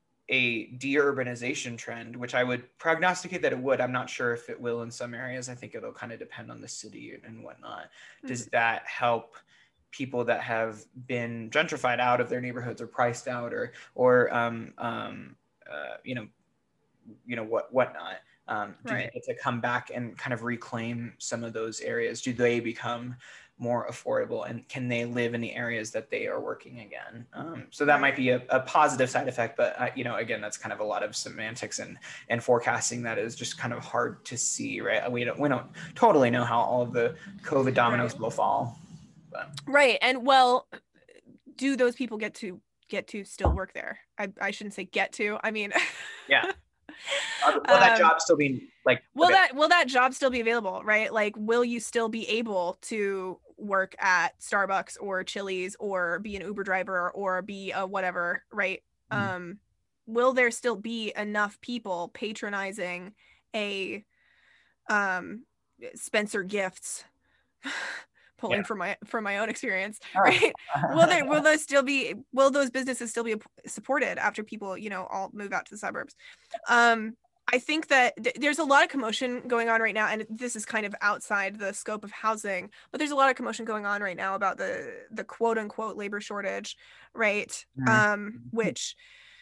a deurbanization trend, which I would prognosticate that it would. I'm not sure if it will in some areas. I think it'll kind of depend on the city and whatnot. Does Mhm. that help people that have been gentrified out of their neighborhoods or priced out or or um, um, uh, you know you know what whatnot? Um, do they Right. get to come back and kind of reclaim some of those areas? Do they become more affordable and can they live in the areas that they are working again? Um, so that might Right. be a, a positive side effect, but uh, you know, again, that's kind of a lot of semantics and and forecasting that is just kind of hard to see, right? We don't we don't totally know how all of the COVID Right. dominoes will fall. But Right. And well, do those people get to get to still work there. I, I shouldn't say get to. I mean, yeah. Uh, will that um, job still be like? Will that will that job still be available, right? Like, will you still be able to work at Starbucks or Chili's or be an Uber driver or be a whatever, right? Mm-hmm. Um, will there still be enough people patronizing a um Spencer Gifts? Pulling Yeah. from my from my own experience, Oh. right? Will there will those still be will those businesses still be supported after people, you know, all move out to the suburbs? Um, I think that th- there's a lot of commotion going on right now, and this is kind of outside the scope of housing, but there's a lot of commotion going on right now about the the quote unquote labor shortage, right? Mm-hmm. Um, which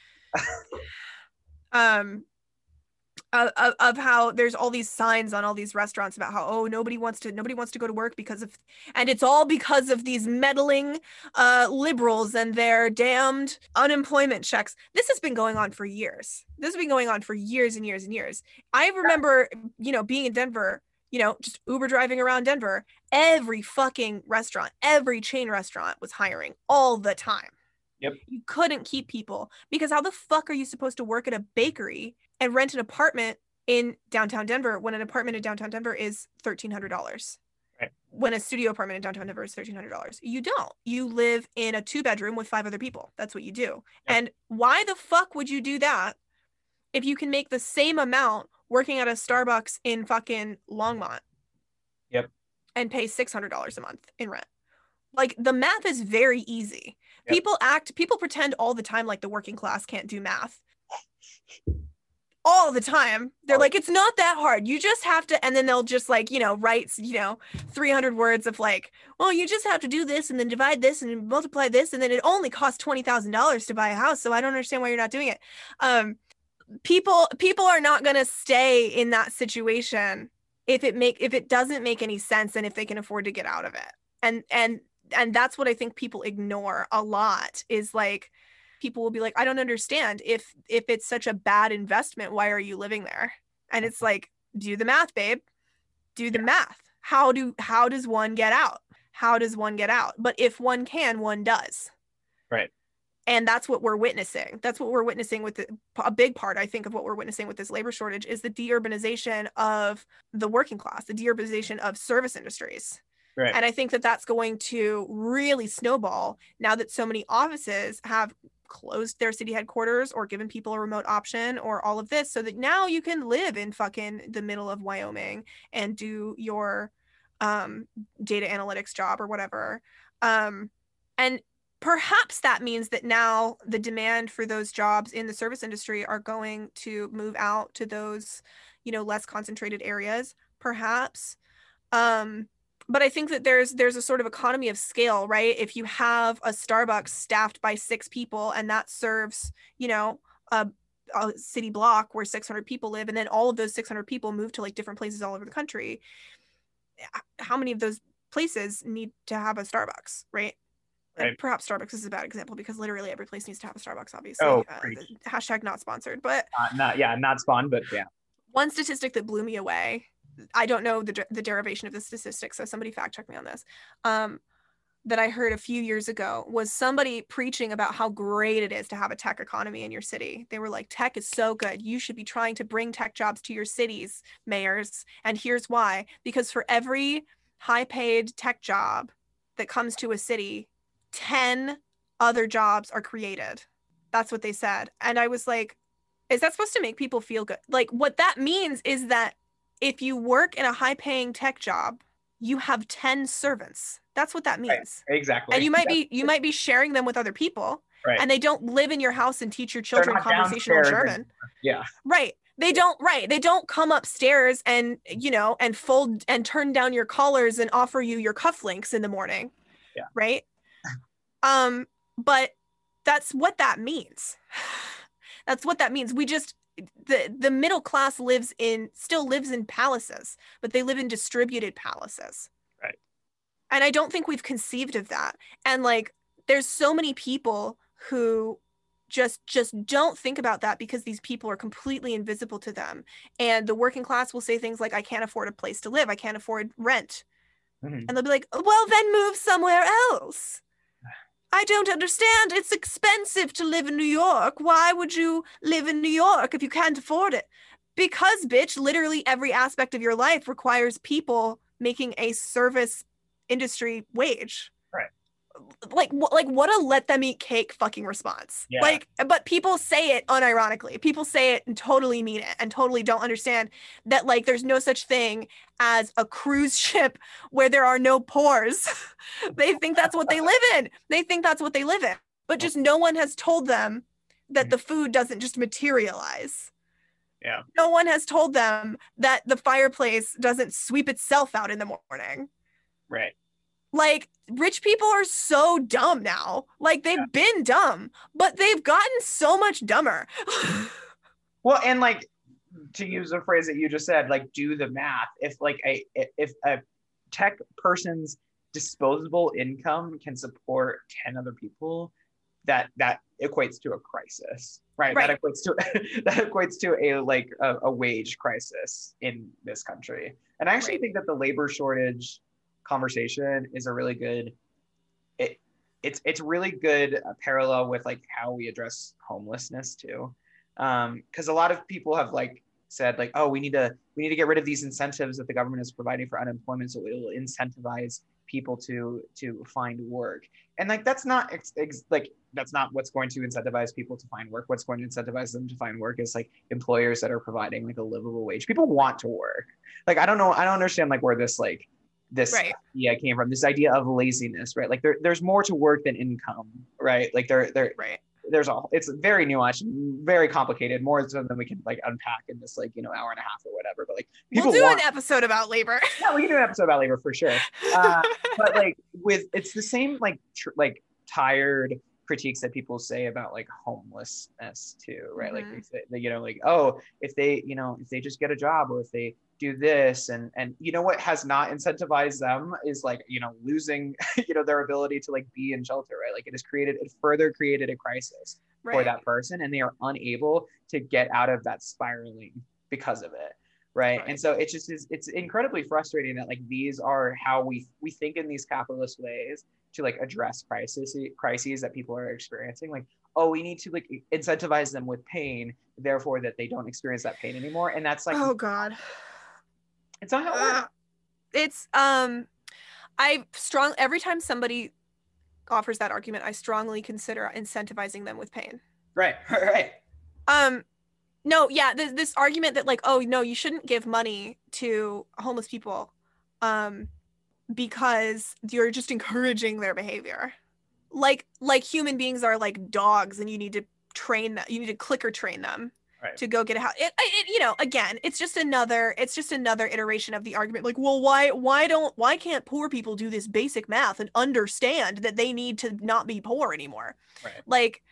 um of, of how there's all these signs on all these restaurants about how, oh, nobody wants to nobody wants to go to work because of, and it's all because of these meddling uh liberals and their damned unemployment checks. This has been going on for years. This has been going on for years and years and years. I remember, you know, being in Denver, you know, just Uber driving around Denver, every fucking restaurant, every chain restaurant was hiring all the time. Yep. You couldn't keep people, because how the fuck are you supposed to work at a bakery and rent an apartment in downtown Denver when an apartment in downtown Denver is thirteen hundred dollars? Right. When a studio apartment in downtown Denver is thirteen hundred dollars. You don't. You live in a two bedroom with five other people. That's what you do. Yep. And why the fuck would you do that if you can make the same amount working at a Starbucks in fucking Longmont? Yep. And pay six hundred dollars a month in rent? Like, the math is very easy. Yep. People act, people pretend all the time like the working class can't do math. All the time. They're oh. like, it's not that hard. You just have to, and then they'll just like, you know, write, you know, three hundred words of like, well, you just have to do this and then divide this and multiply this. And then it only costs twenty thousand dollars to buy a house. So I don't understand why you're not doing it. Um, people, people are not going to stay in that situation if it make, if it doesn't make any sense and if they can afford to get out of it. And, and, and that's what I think people ignore a lot, is like, people will be like, I don't understand, if if it's such a bad investment, why are you living there? And it's like, do the math, babe. Do the yeah. math. How do how does one get out? How does one get out? But if one can, one does. Right. And that's what we're witnessing. That's what we're witnessing with the, a big part, I think, of what we're witnessing with this labor shortage is the deurbanization of the working class, the deurbanization of service industries. Right. And I think that that's going to really snowball now that so many offices have closed their city headquarters or given people a remote option or all of this, so that now you can live in fucking the middle of Wyoming and do your um, data analytics job or whatever. Um, and perhaps that means that now the demand for those jobs in the service industry are going to move out to those, you know, less concentrated areas, perhaps. Um, But I think that there's there's a sort of economy of scale, right? If you have a Starbucks staffed by six people and that serves, you know, a, a city block where six hundred people live, and then all of those six hundred people move to like different places all over the country, how many of those places need to have a Starbucks, right? Right. And perhaps Starbucks is a bad example because literally every place needs to have a Starbucks, obviously. Oh, uh, hashtag not sponsored, but uh, not yeah, not spawned, but yeah. One statistic that blew me away, I don't know the, the derivation of the statistic, so somebody fact check me on this, um, that I heard a few years ago was somebody preaching about how great it is to have a tech economy in your city. They were like, tech is so good. You should be trying to bring tech jobs to your cities, mayors. And here's why. Because for every high paid tech job that comes to a city, ten other jobs are created. That's what they said. And I was like, is that supposed to make people feel good? Like, what that means is that if you work in a high-paying tech job, you have ten servants. That's what that means. Right. Exactly. And you might exactly. be you might be sharing them with other people. Right. And they don't live in your house and teach your children conversational German. And, yeah. Right. They don't right. They don't come upstairs and, you know, and fold and turn down your collars and offer you your cufflinks in the morning. Yeah. Right? um, but that's what that means. That's what that means. We just the the middle class lives in still lives in palaces, but they live in distributed palaces. Right. And I don't think we've conceived of that. And like, there's so many people who just just don't think about that because these people are completely invisible to them. And the working class will say things like, I can't afford a place to live, I can't afford rent. Mm-hmm. And they'll be like, well, then move somewhere else. I don't understand. It's expensive to live in New York. Why would you live in New York if you can't afford it? Because, bitch, literally every aspect of your life requires people making a service industry wage. Right. Like, like what a let them eat cake fucking response. Yeah. Like, but people say it unironically. People say it and totally mean it and totally don't understand that, like, there's no such thing as a cruise ship where there are no pores. They think that's what they live in. They think that's what they live in. But just no one has told them that the food doesn't just materialize. Yeah. No one has told them that the fireplace doesn't sweep itself out in the morning. Right. Like, rich people are so dumb now. Like, they've yeah. been dumb, but they've gotten so much dumber. Well, and like, to use a phrase that you just said, like, do the math. If like a if a tech person's disposable income can support ten other people, that that equates to a crisis, right? right. That equates to that equates to a like a, a wage crisis in this country. And I actually right. think that the labor shortage conversation is a really good it it's it's really good uh, parallel with like how we address homelessness too, um because a lot of people have like said like, oh, we need to we need to get rid of these incentives that the government is providing for unemployment, so it will incentivize people to to find work. And like that's not ex- ex- like that's not what's going to incentivize people to find work. What's going to incentivize them to find work is like employers that are providing like a livable wage. People want to work. Like I don't know I don't understand like where this like this right. idea came from, this idea of laziness, right? Like there, there's more to work than income, right? Like there, there, right. there's a, it's very nuanced, very complicated, more so than we can like unpack in this like, you know, hour and a half or whatever. But like people we'll do want, an episode about labor. Yeah, we can do an episode about labor for sure. Uh, but like with, it's the same like tr- like tired critiques that people say about like homelessness too, right? Mm-hmm. Like they say, you know, like, oh, if they, you know, if they just get a job or if they do this and and you know what has not incentivized them is like, you know, losing you know their ability to like be in shelter, right? Like it has created it further created a crisis right. for that person, and they are unable to get out of that spiraling because of it, right? right. And so it's just is it's incredibly frustrating that like these are how we we think in these capitalist ways to like address crises crises that people are experiencing. Like, oh, we need to like incentivize them with pain, therefore that they don't experience that pain anymore. And that's like, oh god, it's not how it works. Uh, it's um I strong every time somebody offers that argument, I strongly consider incentivizing them with pain. Right, right. Um, no, yeah, this, this argument that like, oh no, you shouldn't give money to homeless people, um, because you're just encouraging their behavior. Like, like human beings are like dogs, and you need to train them. You need to clicker train them. Right. To go get a house. It, it, you know, again, it's just another, it's just another iteration of the argument. Like, well, why, why don't, why can't poor people do this basic math and understand that they need to not be poor anymore? Right. Like,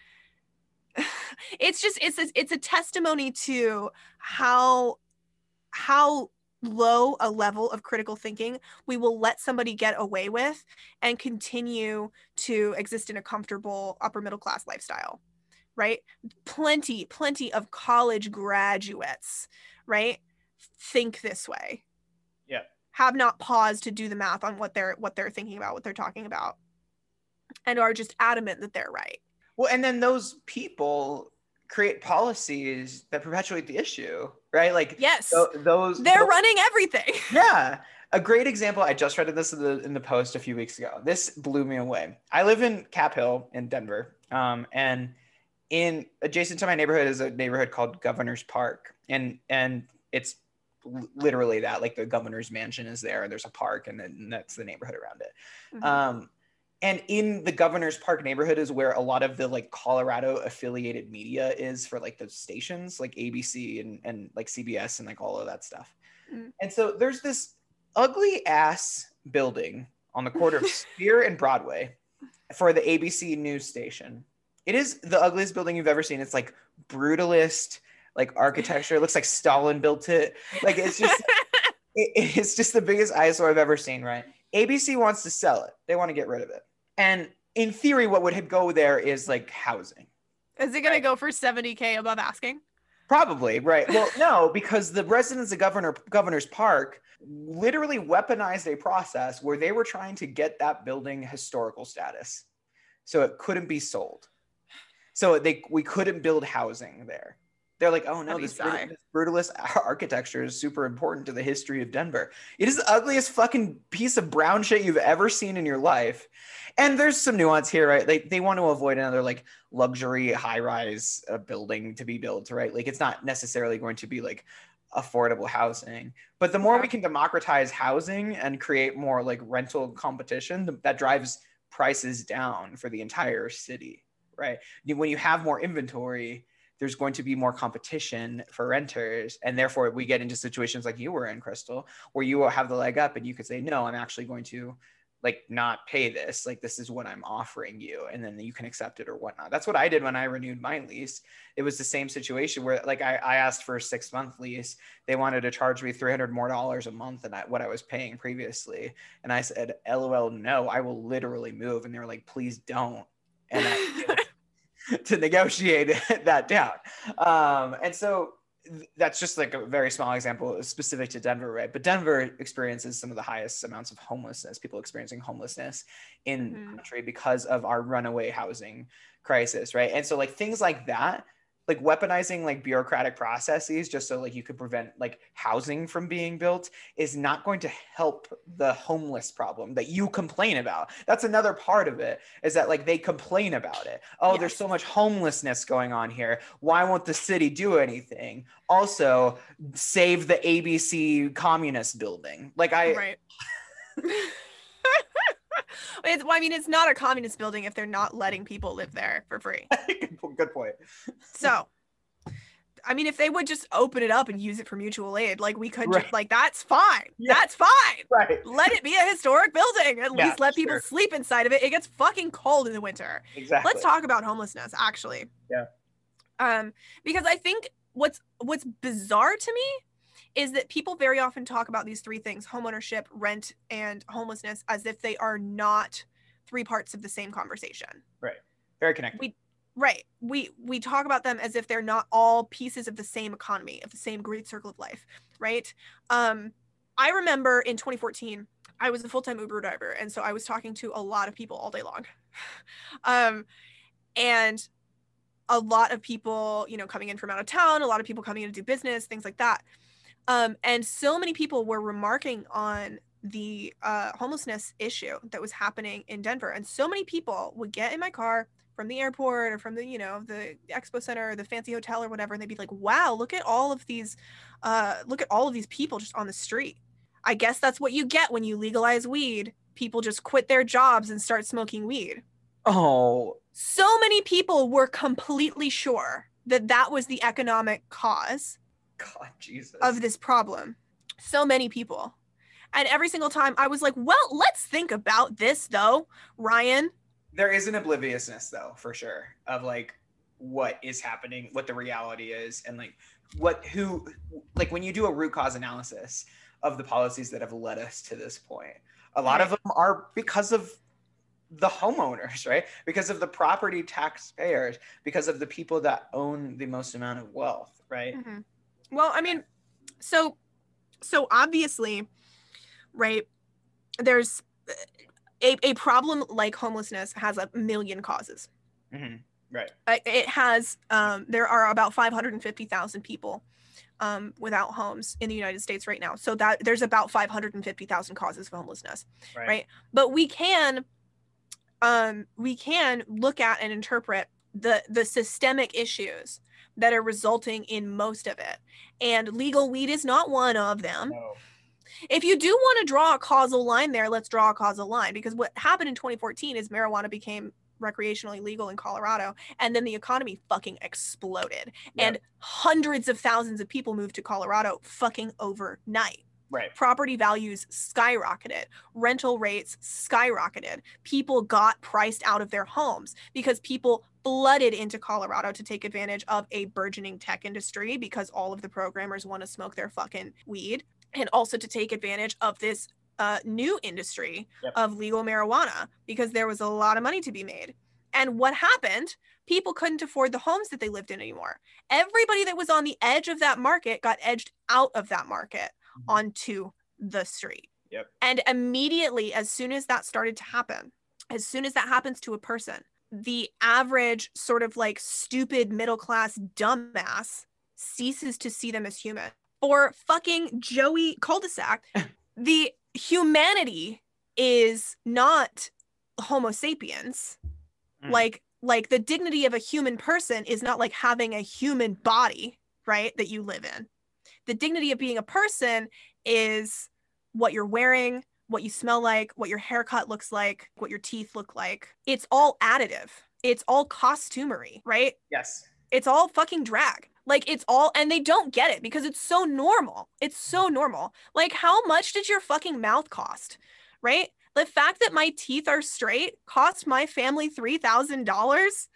it's just, it's, a, it's a testimony to how, how low a level of critical thinking we will let somebody get away with and continue to exist in a comfortable upper middle class lifestyle. Right? Plenty, plenty of college graduates, right, think this way. Yeah. Have not paused to do the math on what they're what they're thinking about, what they're talking about, and are just adamant that they're right. Well, and then those people create policies that perpetuate the issue, right? Like yes, th- those they're those, running everything. Yeah. A great example, I just read this in the, in the Post a few weeks ago. This blew me away. I live in Cap Hill in Denver, um, and in adjacent to my neighborhood is a neighborhood called Governor's Park. And, and it's literally that, like the governor's mansion is there and there's a park, and then that's the neighborhood around it. Mm-hmm. Um, and in the Governor's Park neighborhood is where a lot of the like Colorado affiliated media is for like those stations, like A B C and, and like C B S and like all of that stuff. Mm-hmm. And so there's this ugly ass building on the corner of Spear and Broadway for the A B C news station. It is the ugliest building you've ever seen. It's like brutalist, like architecture. It looks like Stalin built it. Like it's just, it, it's just the biggest eyesore I've ever seen, right? A B C wants to sell it. They want to get rid of it. And in theory, what would go there is like housing. Is it going right? to go for seventy K above asking? Probably, right. Well, no, because the residents of Governor Governor's Park literally weaponized a process where they were trying to get that building historical status. so it couldn't be sold. So they we couldn't build housing there. They're like, oh no, this, brutal, this brutalist architecture is super important to the history of Denver. It is the ugliest fucking piece of brown shit you've ever seen in your life. And there's some nuance here, right? They, they want to avoid another like luxury high-rise uh, building to be built, right? Like it's not necessarily going to be like affordable housing. But the more yeah. we can democratize housing and create more like rental competition, that drives prices down for the entire city, right? When you have more inventory, there's going to be more competition for renters. And therefore we get into situations like you were in, Crystal, where you will have the leg up and you could say, no, I'm actually going to like not pay this. Like, this is what I'm offering you. And then you can accept it or whatnot. That's what I did when I renewed my lease. It was the same situation where like I, I asked for a six month lease. They wanted to charge me three hundred more dollars a month than I, what I was paying previously. And I said, L O L, no, I will literally move. And they were like, please don't. And I, to negotiate that down. Um, and so that's just like a very small example specific to Denver, right? But Denver experiences some of the highest amounts of homelessness, people experiencing homelessness in mm-hmm. the country because of our runaway housing crisis, right? And so like things like that, like weaponizing like bureaucratic processes just so like you could prevent like housing from being built is not going to help the homeless problem that you complain about. That's another part of it, is that like they complain about it. Oh, yes. There's so much homelessness going on here. Why won't the city do anything? Also, save the A B C communist building. Like I right. It's, well, I mean, it's not a communist building if they're not letting people live there for free. Good point. So, I mean, if they would just open it up and use it for mutual aid, like we could, right. just, like that's fine. Yeah. That's fine. Right. Let it be a historic building. At yeah, least let people sure. sleep inside of it. It gets fucking cold in the winter. Exactly. Let's talk about homelessness, actually. Yeah. Um, because I think what's what's bizarre to me is that people very often talk about these three things, homeownership, rent, and homelessness, as if they are not three parts of the same conversation. Right. Very connected. We, right. We we talk about them as if they're not all pieces of the same economy, of the same great circle of life, right? Um, I remember in twenty fourteen, I was a full-time Uber driver, and so I was talking to a lot of people all day long. um, and a lot of people, you know, coming in from out of town, a lot of people coming in to do business, things like that. Um, and so many people were remarking on the uh, homelessness issue that was happening in Denver. And so many people would get in my car from the airport or from the, you know, the expo center or the fancy hotel or whatever. And they'd be like, wow, look at all of these, uh, look at all of these people just on the street. I guess that's what you get when you legalize weed. People just quit their jobs and start smoking weed. Oh. So many people were completely sure that that was the economic cause God, Jesus. of this problem. So many people. And every single time I was like, well, let's think about this though, Ryan. There is an obliviousness though, for sure, of like what is happening, what the reality is, and like what, who, like when you do a root cause analysis of the policies that have led us to this point, a lot of them are because of the homeowners, right? Because of the property taxpayers, because of the people that own the most amount of wealth, right? Mm-hmm. Well, I mean, so, so obviously, right, there's a, a problem like homelessness has a million causes. Mm-hmm. Right. It has, um, there are about five hundred fifty thousand people um, without homes in the United States right now. So that there's about five hundred fifty thousand causes of homelessness, right? right? But we can, um, we can look at and interpret the the systemic issues that are resulting in most of it. And legal weed is not one of them. No. If you do want to draw a causal line there, let's draw a causal line, because what happened in twenty fourteen is marijuana became recreationally legal in Colorado, and then the economy fucking exploded. Yep. And hundreds of thousands of people moved to Colorado fucking overnight. Right. Property values skyrocketed. Rental rates skyrocketed. People got priced out of their homes because people flooded into Colorado to take advantage of a burgeoning tech industry, because all of the programmers want to smoke their fucking weed, and also to take advantage of this uh, new industry yep. of legal marijuana, because there was a lot of money to be made. And what happened? People couldn't afford the homes that they lived in anymore. Everybody that was on the edge of that market got edged out of that market onto the street. Yep. And immediately, as soon as that started to happen, as soon as that happens to a person, the average sort of like stupid middle class dumbass ceases to see them as human. For fucking Joey Cul-de-sac, the humanity is not Homo sapiens. Mm. Like, like the dignity of a human person is not like having a human body, right, that you live in. The dignity of being a person is what you're wearing, what you smell like, what your haircut looks like, what your teeth look like. It's all additive. It's all costumery, right? Yes. It's all fucking drag. Like, it's all, and they don't get it because it's so normal. It's so normal. Like, how much did your fucking mouth cost, right? The fact that my teeth are straight cost my family three thousand dollars,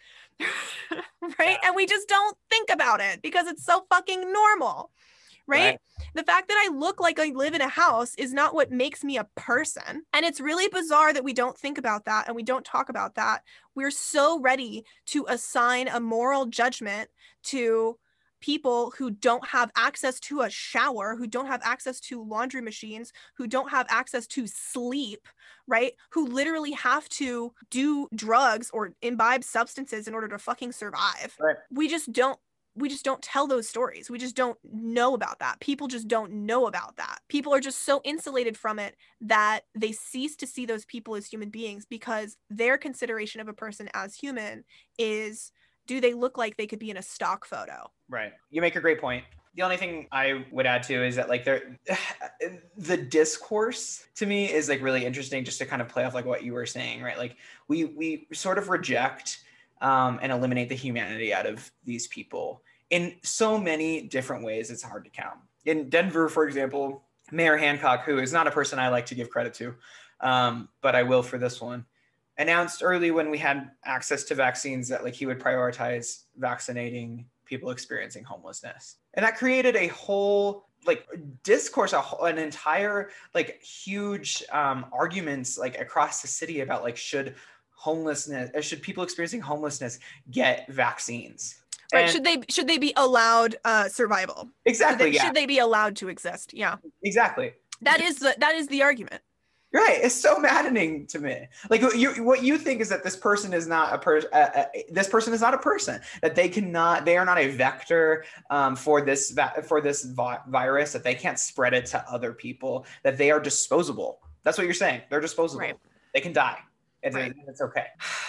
right? Yeah. And we just don't think about it because it's so fucking normal, right? right? The fact that I look like I live in a house is not what makes me a person. And it's really bizarre that we don't think about that and we don't talk about that. We're so ready to assign a moral judgment to people who don't have access to a shower, who don't have access to laundry machines, who don't have access to sleep, right? Who literally have to do drugs or imbibe substances in order to fucking survive. Right. We just don't we just don't tell those stories. We just don't know about that. People just don't know about that. People are just so insulated from it that they cease to see those people as human beings because their consideration of a person as human is, do they look like they could be in a stock photo? Right. You make a great point. The only thing I would add to is that like there, the discourse to me is like really interesting just to kind of play off like what you were saying, right? Like we, we sort of reject um, and eliminate the humanity out of these people in so many different ways. It's hard to count. In Denver, for example, Mayor Hancock, who is not a person I like to give credit to, um, but I will for this one, announced early when we had access to vaccines that like he would prioritize vaccinating people experiencing homelessness. And that created a whole like discourse, a whole, an entire like huge um, arguments like across the city about like should homelessness, or should people experiencing homelessness get vaccines? Right. And should they should they be allowed uh, survival? Exactly. Should they, yeah. should they be allowed to exist? Yeah. Exactly. That is the that is the argument. Right. It's so maddening to me. Like you, what you think is that this person is not a person. Uh, uh, this person is not a person. That they cannot. They are not a vector um, for this va- for this vi- virus. That they can't spread it to other people. That they are disposable. That's what you're saying. They're disposable. Right. They can die. It's, right. it's okay.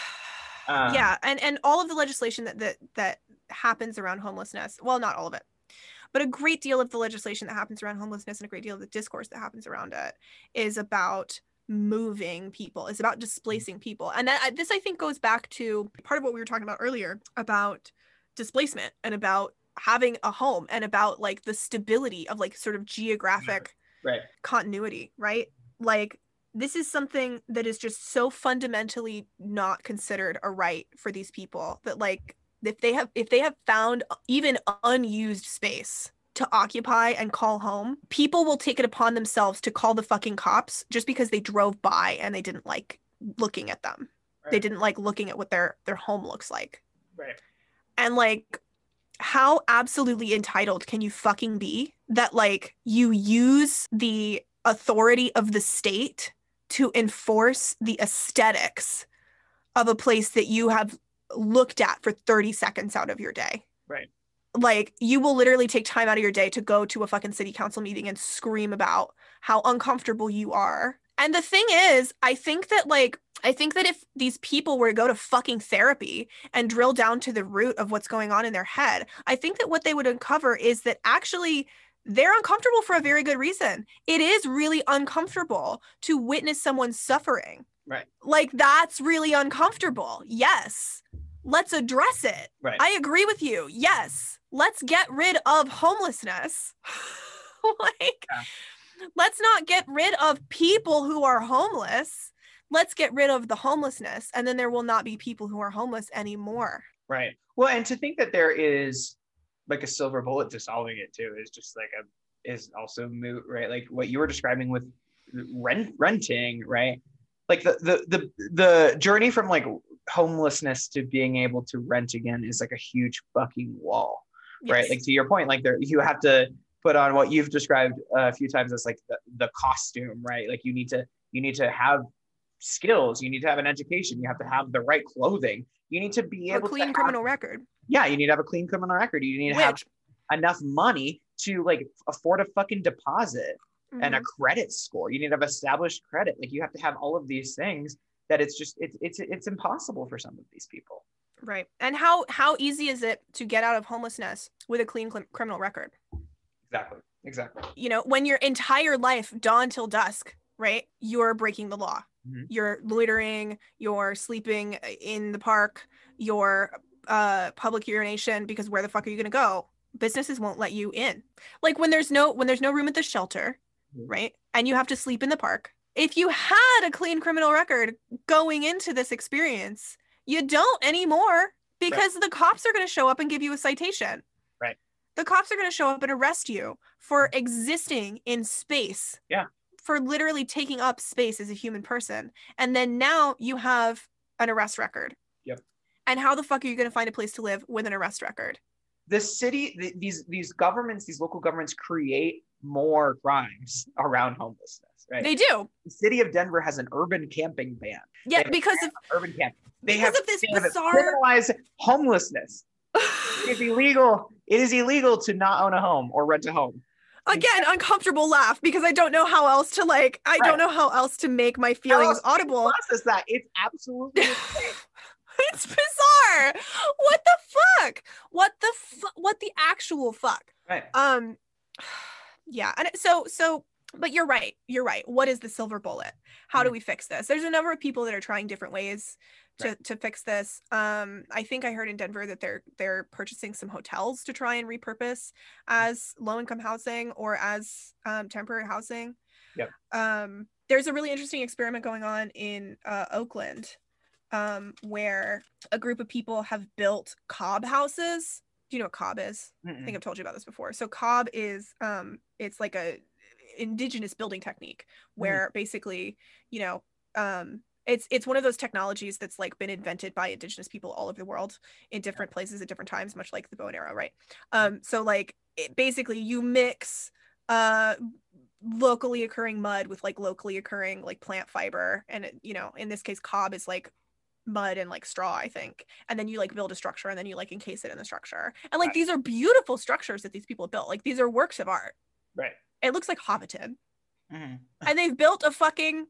Um, yeah, and and all of the legislation that that that happens around homelessness. Well, not all of it, but a great deal of the legislation that happens around homelessness and a great deal of the discourse that happens around it is about moving people, is about displacing people. And that this, I think, goes back to part of what we were talking about earlier about displacement and about having a home and about like the stability of like sort of geographic right. continuity, right? Like this is something that is just so fundamentally not considered a right for these people that like if they have if they have found even unused space to occupy and call home, people will take it upon themselves to call the fucking cops just because they drove by and they didn't like looking at them. Right. They didn't like looking at what their their home looks like. Right. And like how absolutely entitled can you fucking be that like you use the authority of the state to enforce the aesthetics of a place that you have looked at for thirty seconds out of your day. Right. Like you will literally take time out of your day to go to a fucking city council meeting and scream about how uncomfortable you are. And the thing is, I think that like, I think that if these people were to go to fucking therapy and drill down to the root of what's going on in their head, I think that what they would uncover is that actually they're uncomfortable for a very good reason. It is really uncomfortable to witness someone suffering. Right. Like that's really uncomfortable. Yes. Let's address it. Right. I agree with you. Yes. Let's get rid of homelessness. like, yeah. Let's not get rid of people who are homeless. Let's get rid of the homelessness. And then there will not be people who are homeless anymore. Right. Well, and to think that there is like a silver bullet to solving it too is just like a, is also moot, right? Like what you were describing with rent, renting, right? Like the, the, the, the journey from like homelessness to being able to rent again is like a huge fucking wall, yes. right? Like to your point, like there, you have to put on what you've described a few times as like the, the costume, right? Like you need to, you need to have skills. You need to have an education. You have to have the right clothing. You need to be A able to clean have, criminal record. yeah, you need to have a clean criminal record. You need to have Which, enough money to like afford a fucking deposit and a mhm. credit score. You need to have established credit. Like you have to have all of these things that it's just it's it's it's impossible for some of these people. Right. And how how easy is it to get out of homelessness with a clean cl- criminal record? Exactly. Exactly. You know, when your entire life, dawn till dusk, right? You're breaking the law. Mm-hmm. You're loitering, you're sleeping in the park, you're uh public urination, because where the fuck are you going to go? Businesses won't let you in. Like when there's no when there's no room at the shelter, Mm-hmm. right? And you have to sleep in the park. If you had a clean criminal record going into this experience, you don't anymore, because right. the cops are going to show up and give you a citation. Right. The cops are going to show up and arrest you for existing in space. Yeah. For literally taking up space as a human person. And then now you have an arrest record. Yep. And how the fuck are you going to find a place to live with an arrest record? The city, th- these these governments, these local governments create more crimes around homelessness. Right? They do. The city of Denver has an urban camping ban. Yeah, because of urban camping. They because have, of this they bizarre have criminalized homelessness. It is illegal. It is illegal to not own a home or rent a home. Again, uncomfortable laugh, because I don't know how else to like. I right. don't know how else to make my feelings audible. Process that. It's absolutely insane. It's bizarre. What the fuck? What the fu- What the actual fuck? Right. Um. Yeah, and so so. But you're right. You're right. What is the silver bullet? How mm-hmm. do we fix this? There's a number of people that are trying different ways to, right. to fix this. Um, I think I heard in Denver that they're they're purchasing some hotels to try and repurpose as low-income housing or as um, temporary housing. Yep. Um, there's a really interesting experiment going on in uh, Oakland, um, where a group of people have built cob houses. Do you know what cob is? Mm-mm. I think I've told you about this before. So cob is um, it's like a indigenous building technique where mm. basically, you know, um, it's it's one of those technologies that's like been invented by indigenous people all over the world in different places at different times, much like the bow and arrow, right? Um, so like it, basically you mix uh locally occurring mud with like locally occurring like plant fiber, and it, you know, in this case cob is like mud and like straw, I think, and then you like build a structure and then you like encase it in the structure, and like right. these are beautiful structures that these people built. Like these are works of art. Right. It looks like Hobbiton. Mm-hmm. And they've built a fucking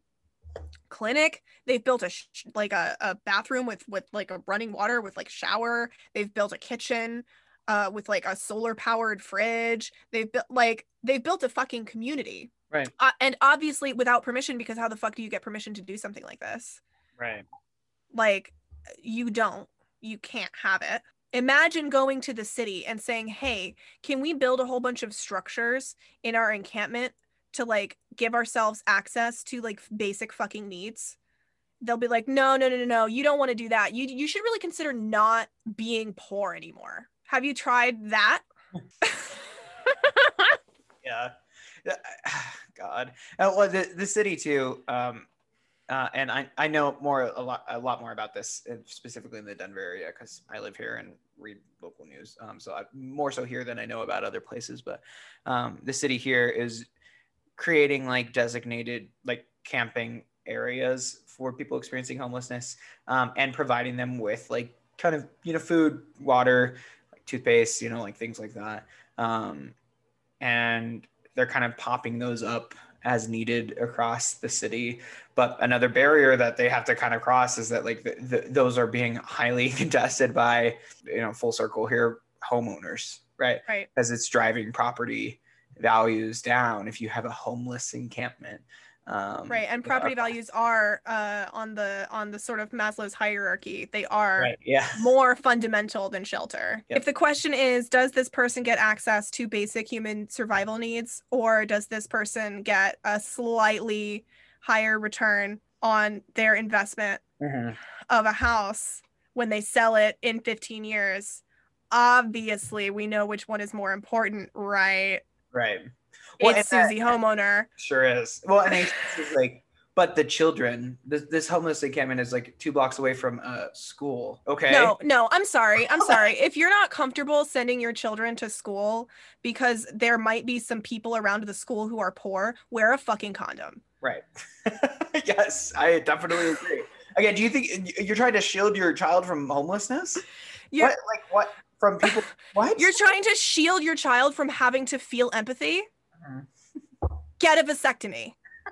clinic. They've built a sh- like a, a bathroom with with like a running water with like shower. They've built a kitchen uh with like a solar powered fridge. They've built like they've built a fucking community. Right. Uh, and obviously without permission, because how the fuck do you get permission to do something like this? Right. Like you don't. You can't have it. Imagine going to the city and saying, hey, can we build a whole bunch of structures in our encampment to like give ourselves access to like basic fucking needs? They'll be like, no, no, no, no, no. You don't want to do that. You you should really consider not being poor anymore. Have you tried that? Yeah. God. Uh, well, the, the city too. Um, Uh, and I, I know more a lot a lot more about this specifically in the Denver area because I live here and read local news. Um, so I, more so here than I know about other places. But um, the city here is creating like designated like camping areas for people experiencing homelessness, um, and providing them with like kind of, you know, food, water, like toothpaste, you know, like things like that. Um, and they're kind of popping those up as needed across the city. But another barrier that they have to kind of cross is that like the, the, those are being highly contested by, you know, full circle here, homeowners, right? Right. As it's driving property values down if you have a homeless encampment. Um, right. And property values are uh, on the on the sort of Maslow's hierarchy. They are right, yeah. more fundamental than shelter. Yep. If the question is, does this person get access to basic human survival needs, or does this person get a slightly higher return on their investment mm-hmm. of a house when they sell it in fifteen years? Obviously, we know which one is more important, right? Right. Well, it's Susie that, homeowner. Sure is. Well, and it's like, but the children, this, this homeless encampment is like two blocks away from a school. Okay. No, no, I'm sorry. I'm sorry. If you're not comfortable sending your children to school because there might be some people around the school who are poor, wear a fucking condom. Right. Yes, I definitely agree. Again, do you think you're trying to shield your child from homelessness? You're, What, like, what from people? What? you're trying to shield your child from having to feel empathy? Mhm. Get a vasectomy.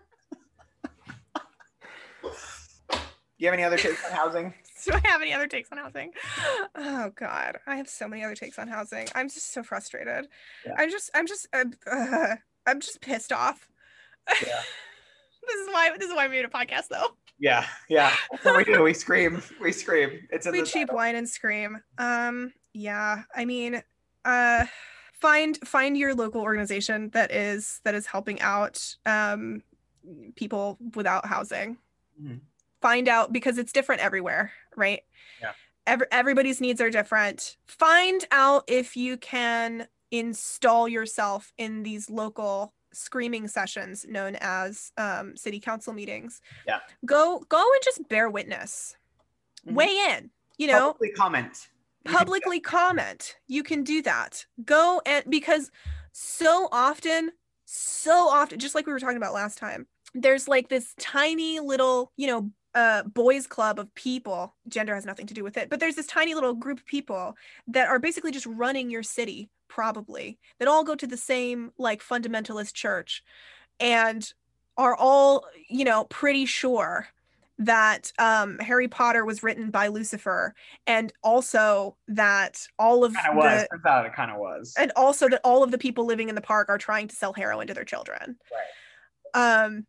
Do you have any other takes on housing? Do I have any other takes on housing? Oh God, I have so many other takes on housing. I'm just so frustrated. Yeah. I'm just, I'm just, uh, uh, I'm just pissed off. Yeah. This is why, this is why we made a podcast, though. Yeah, yeah. That's what we do. We scream. We scream. It's in We the cheap title. wine and scream. Um, yeah. I mean, uh, find find your local organization that is that is helping out um people without housing. Mhm. Find out, because it's different everywhere, right? Yeah. Every, everybody's needs are different. Find out if you can install yourself in these local screaming sessions known as um, city council meetings. Yeah. Go go and just bear witness. Mhm. Weigh in, you know, Publicly comment. You can- publicly comment. You can do that. Go and, because so often, so often, just like we were talking about last time, there's like this tiny little, you know, uh, boys club of people. Gender has nothing to do with it, but there's this tiny little group of people that are basically just running your city, probably, that all go to the same like fundamentalist church and are all, you know, pretty sure that um, Harry Potter was written by Lucifer, and also that all of Kind of was. the Turns out it kind of was. and also that all of the people living in the park are trying to sell heroin to their children. Right. Um,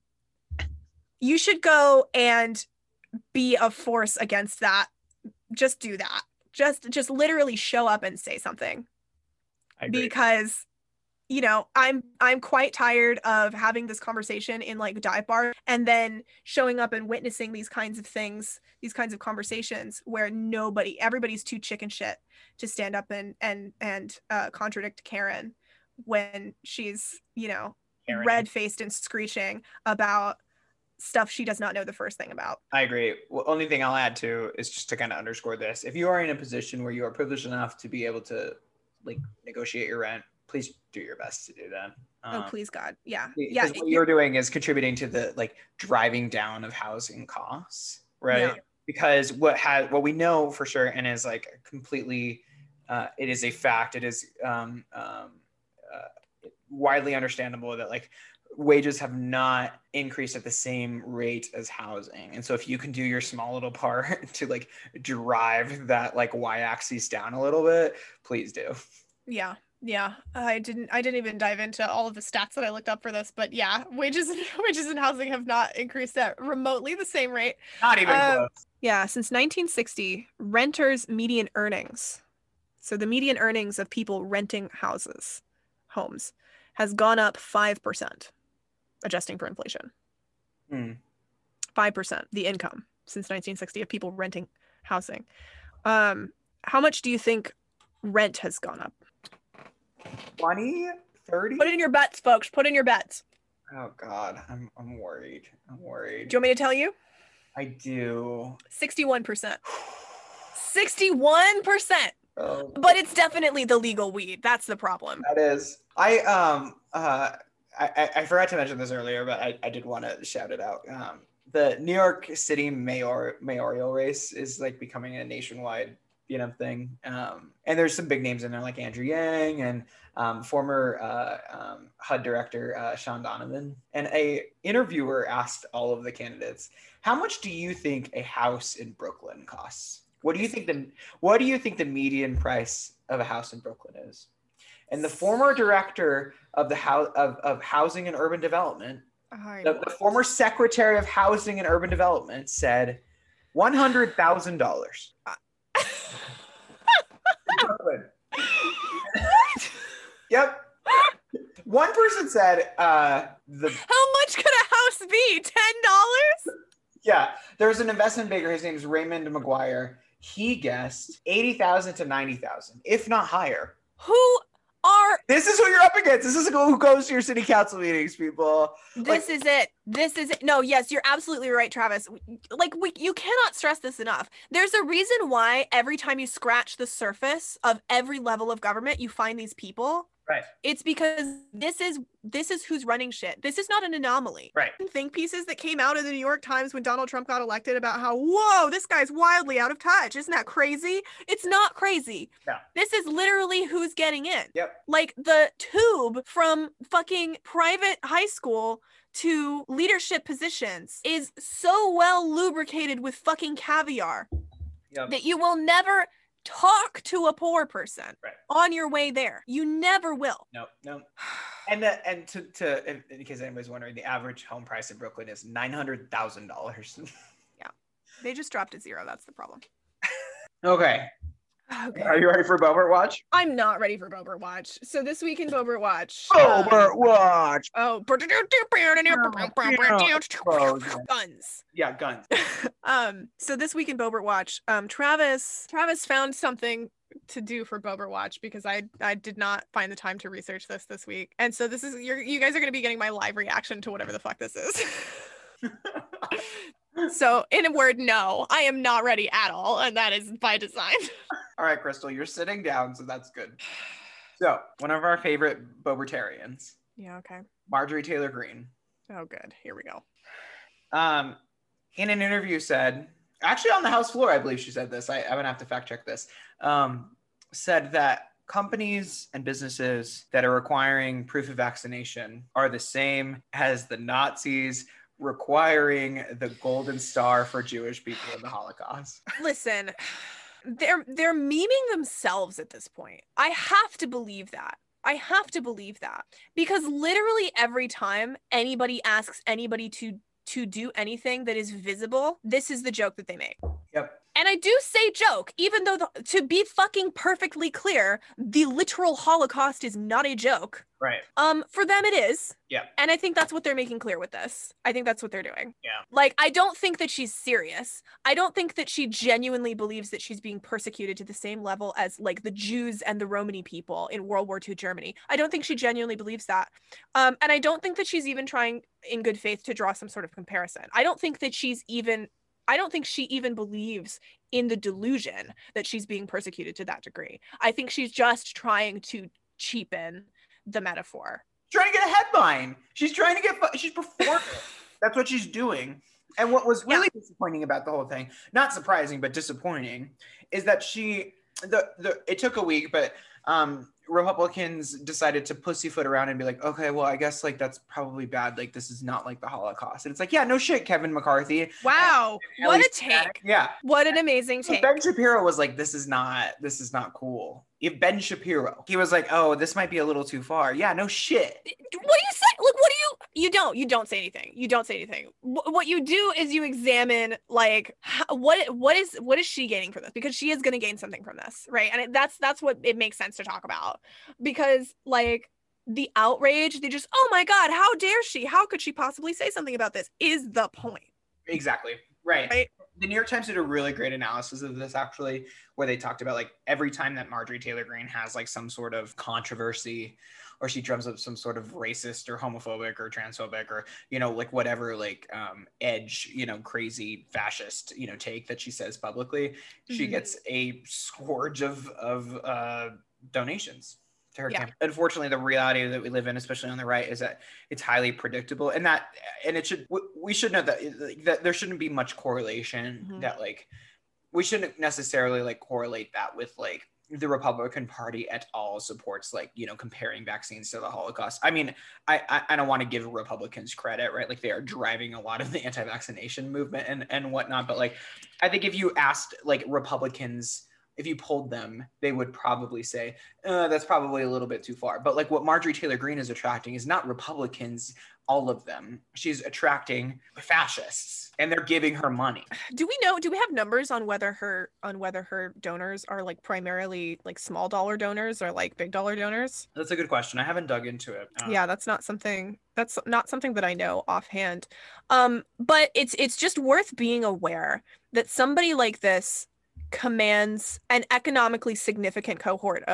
you should go and be a force against that. Just do that. Just just literally show up and say something. I agree. Because you know, I'm I'm quite tired of having this conversation in like dive bar and then showing up and witnessing these kinds of things, these kinds of conversations where nobody, everybody's too chicken shit to stand up and and and uh, contradict Karen when she's, you know, Karen. red faced and screeching about stuff she does not know the first thing about. I agree. Well, only thing I'll add to is just to kind of underscore this. If you are in a position where you are privileged enough to be able to like negotiate your rent, please do your best to do that. Um, Oh, please God. Yeah. because Yeah. what you're doing is contributing to the like driving down of housing costs, right? Yeah. Because what has what we know for sure and is like completely, uh, it is a fact. It is um, um, uh, widely understandable that like wages have not increased at the same rate as housing. And so if you can do your small little part to like drive that like y-axis down a little bit, please do. Yeah. Yeah. I didn't I didn't even dive into all of the stats that I looked up for this, but yeah, wages and wages in housing have not increased at remotely the same rate. Not even Um, close. Yeah, since nineteen sixty, renters' median earnings, so the median earnings of people renting houses, homes, has gone up five percent, adjusting for inflation. Hmm. five percent, the income since nineteen sixty of people renting housing. Um, how much do you think rent has gone up? twenty, thirty? Put in your bets, folks. Put in your bets. Oh God, I'm I'm worried. I'm worried. Do you want me to tell you? I do. sixty-one percent. sixty-one percent. Oh, But it's definitely the legal weed. That's the problem. that is. I um uh I, I I forgot to mention this earlier, but I, I did want to shout it out. Um, the New York City mayor mayoral race is like becoming a nationwide, you know, thing. Um, and there's some big names in there like Andrew Yang and um, former uh, um, H U D director uh, Sean Donovan. And a interviewer asked all of the candidates, "How much do you think a house in Brooklyn costs? What do you think the What do you think the median price of a house in Brooklyn is?" And the former director of the house of, of housing and urban development, the, the former secretary of housing and urban development, said one hundred thousand dollars. Yep. One person said uh, the. How much could a house be? ten dollars? Yeah, there's an investment banker. His name's Raymond McGuire. He guessed eighty thousand to ninety thousand, if not higher. Who are This is who you're up against. This is who goes to your city council meetings, people. this Like- is it. This is it. No, yes, you're absolutely right, Travis. Like we you cannot stress this enough. There's a reason why every time you scratch the surface of every level of government, you find these people Right. It's because this is this is who's running shit. This is not an anomaly. Right. Think pieces that came out of the New York Times when Donald Trump got elected about how, whoa, this guy's wildly out of touch. Isn't that crazy? It's not crazy. No. This is literally who's getting in. Yep. Like the tube from fucking private high school to leadership positions is so well lubricated with fucking caviar Yep. that you will never talk to a poor person right. on your way there. You never will. No, no. And the, and to, to in, in case anybody's wondering, the average home price in Brooklyn is nine hundred thousand dollars. Yeah. They just dropped to zero. That's the problem. Okay. Okay. Are you ready for Bobert Watch? I'm not ready for Bobert Watch. So this week in Bobert Watch. Bobert um, Watch. Oh. Guns. Yeah, guns. um. So this week in Bobert Watch, um, Travis, Travis found something to do for Bobert Watch because I I did not find the time to research this this week, and so this is you're you guys are going to be getting my live reaction to whatever the fuck this is. So in a word, no, I am not ready at all, and that is by design. All right, Crystal, you're sitting down, so that's good. So one of our favorite Bobertarians. Yeah. Okay. Marjorie Taylor Greene. Oh, good. Here we go. Um, in an interview said, actually on the House floor, I believe she said this. I, I'm gonna have to fact check this. Um, said that companies and businesses that are requiring proof of vaccination are the same as the Nazis requiring the Golden Star for Jewish people in the Holocaust. Listen, they're they're memeing themselves at this point. I have to believe that. I have to believe that because literally every time anybody asks anybody to to do anything that is visible, this is the joke that they make. Yep. And I do say joke, even though the, to be fucking perfectly clear, the literal Holocaust is not a joke. Right. Um, for them it is. Yeah. And I think that's what they're making clear with this. I think that's what they're doing. Yeah. Like, I don't think that she's serious. I don't think that she genuinely believes that she's being persecuted to the same level as like the Jews and the Romani people in World War Two Germany. I don't think she genuinely believes that. Um, and I don't think that she's even trying in good faith to draw some sort of comparison. I don't think that she's even I don't think she even believes in the delusion that she's being persecuted to that degree. I think she's just trying to cheapen the metaphor. Trying to get a headline. She's trying to get, she's performing. That's what she's doing. And what was really yeah. disappointing about the whole thing, not surprising, but disappointing, is that she, the, the it took a week, but um, Republicans decided to pussyfoot around and be like, okay, well, I guess like that's probably bad. Like this is not like the Holocaust. And it's like, yeah, no shit, Kevin McCarthy. Wow. What a take. Yeah. What an amazing take. Ben Shapiro was like, this is not, this is not cool. If Ben Shapiro, he was like, oh, this might be a little too far. Yeah, no shit. What do you say? Like, what do you, you don't, you don't say anything. You don't say anything. What you do is you examine like, what, what is, what is she gaining from this? Because she is going to gain something from this. Right. And it, that's, that's what it makes sense to talk about. Because like the outrage, they just, oh my God, how dare she? How could she possibly say something about this is the point. Exactly. Right. Right. The New York Times did a really great analysis of this actually, where they talked about like every time that Marjorie Taylor Greene has like some sort of controversy or she drums up some sort of racist or homophobic or transphobic or, you know, like whatever, like um, edge, you know, crazy fascist, you know, take that she says publicly, mm-hmm. she gets a scourge of, of uh, donations to her yeah. campaign. Unfortunately, the reality that we live in, especially on the right, is that it's highly predictable, and that, and it should, we should know that that there shouldn't be much correlation. Mm-hmm. That like, we shouldn't necessarily like correlate that with like the Republican Party at all supports like, you know, comparing vaccines to the Holocaust. I mean, I I, I don't want to give Republicans credit, right? Like they are driving a lot of the anti-vaccination movement and and whatnot, but like, I think if you asked like Republicans, if you polled them, they would probably say, uh, that's probably a little bit too far. But like what Marjorie Taylor Greene is attracting is not Republicans, all of them. She's attracting fascists and they're giving her money. Do we know, do we have numbers on whether her, on whether her donors are like primarily like small dollar donors or like big dollar donors? That's a good question. I haven't dug into it. Um, yeah, that's not something, that's not something that I know offhand. Um, but it's, it's just worth being aware that somebody like this commands an economically significant cohort of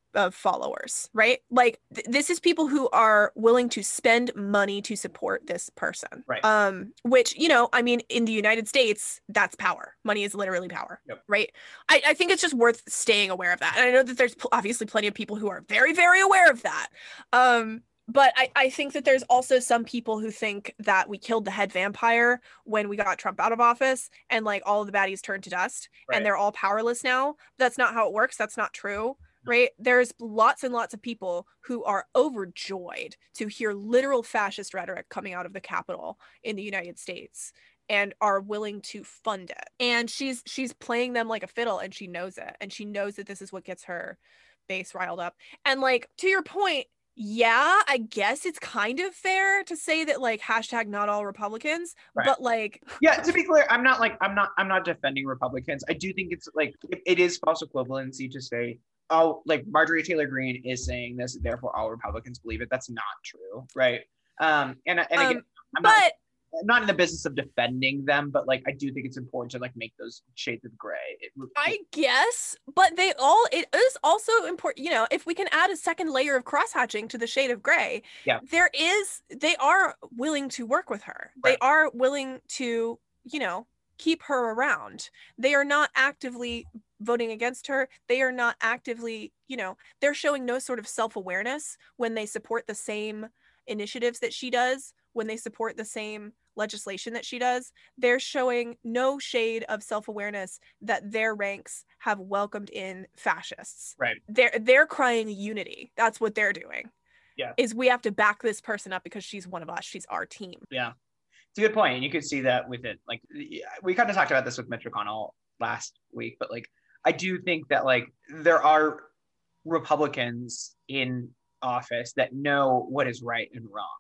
of followers, right? Like th- this is people who are willing to spend money to support this person. Right. Um, which, you know, I mean, in the United States, that's power. Money is literally power, Yep. right? I, I think it's just worth staying aware of that. And I know that there's pl- obviously plenty of people who are very, very aware of that. Um, but I, I think that there's also some people who think that we killed the head vampire when we got Trump out of office and like all of the baddies turned to dust Right. and they're all powerless now. That's not how it works. That's not true. Right? There's lots and lots of people who are overjoyed to hear literal fascist rhetoric coming out of the Capitol in the United States and are willing to fund it. And she's she's playing them like a fiddle and she knows it. And she knows that this is what gets her base riled up. And like to your point, yeah, I guess it's kind of fair to say that like hashtag not all Republicans, Right. but like yeah, to be clear, I'm not like I'm not I'm not defending Republicans. I do think it's like it, it is false equivalency to say, oh, like Marjorie Taylor Greene is saying this, therefore all Republicans believe it. That's not true, right? Um, and and again, um, I'm but not I'm not in the business of defending them, but like I do think it's important to like make those shades of gray. It, I guess, but they all, it is also important, you know, if we can add a second layer of crosshatching to the shade of gray, yeah, there is, they are willing to work with her. They right. are willing to, you know, keep her around. They are not actively voting against her. They are not actively, you know, they're showing no sort of self-awareness when they support the same initiatives that she does, when they support the same legislation that she does. They're showing no shade of self-awareness that their ranks have welcomed in fascists. Right. They're they're crying unity. That's what they're doing. Yeah. Is we have to back this person up because she's one of us. She's our team. Yeah. It's a good point. And you could see that with it. Like we kind of talked about this with Mitch McConnell last week, but like I do think that like there are Republicans in office that know what is right and wrong.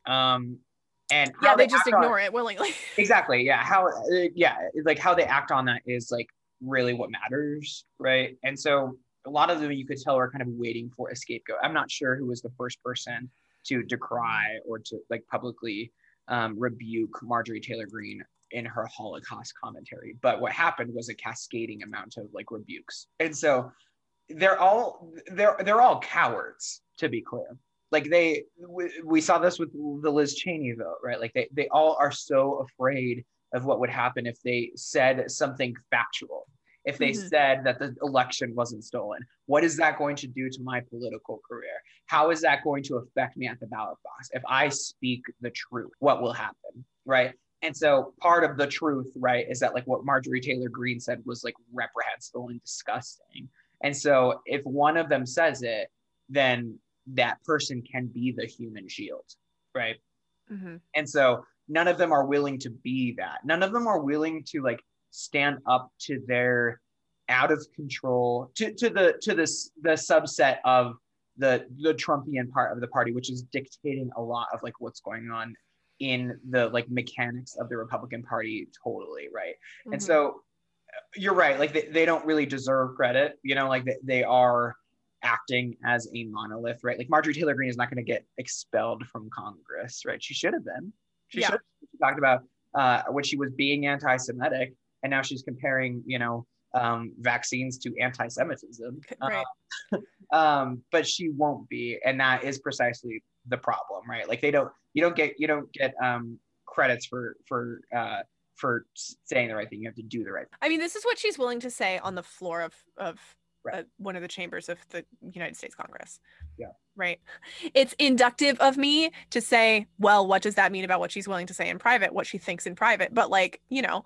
Um, and yeah, they, they just ignore on, it willingly. Exactly. Yeah. How, yeah. Like how they act on that is like really what matters. Right. And so a lot of them you could tell are kind of waiting for a scapegoat. I'm not sure who was the first person to decry or to like publicly um, rebuke Marjorie Taylor Greene in her Holocaust commentary. But what happened was a cascading amount of like rebukes. And so they're all, they're, they're all cowards, to be clear. Like they, we, we saw this with the Liz Cheney vote, right? Like they, they all are so afraid of what would happen if they said something factual. If they mm-hmm. said that the election wasn't stolen, what is that going to do to my political career? How is that going to affect me at the ballot box? If I speak the truth, what will happen, right? And so part of the truth, right, is that like what Marjorie Taylor Greene said was like reprehensible and disgusting. And so if one of them says it, then that person can be the human shield, right? Mm-hmm. And so none of them are willing to be that. None of them are willing to like stand up to their out of control, to, to the to this the subset of the the Trumpian part of the party, which is dictating a lot of like what's going on in the like mechanics of the Republican Party totally, right? Mm-hmm. And so you're right, like they, they don't really deserve credit, you know, like they, they are acting as a monolith, right? Like Marjorie Taylor Greene is not going to get expelled from Congress, right? She should have been. She yeah. should have. She talked about uh, when she was being anti-Semitic, and now she's comparing, you know, um, vaccines to anti-Semitism. Right. Uh, um, but she won't be, and that is precisely the problem, right? Like they don't, you don't get, you don't get um, credits for for uh, for saying the right thing. You have to do the right thing. I mean, this is what she's willing to say on the floor of of. Uh, one of the chambers of the United States Congress. Yeah. Right. It's inductive of me to say, well, what does that mean about what she's willing to say in private, what she thinks in private? But like, you know,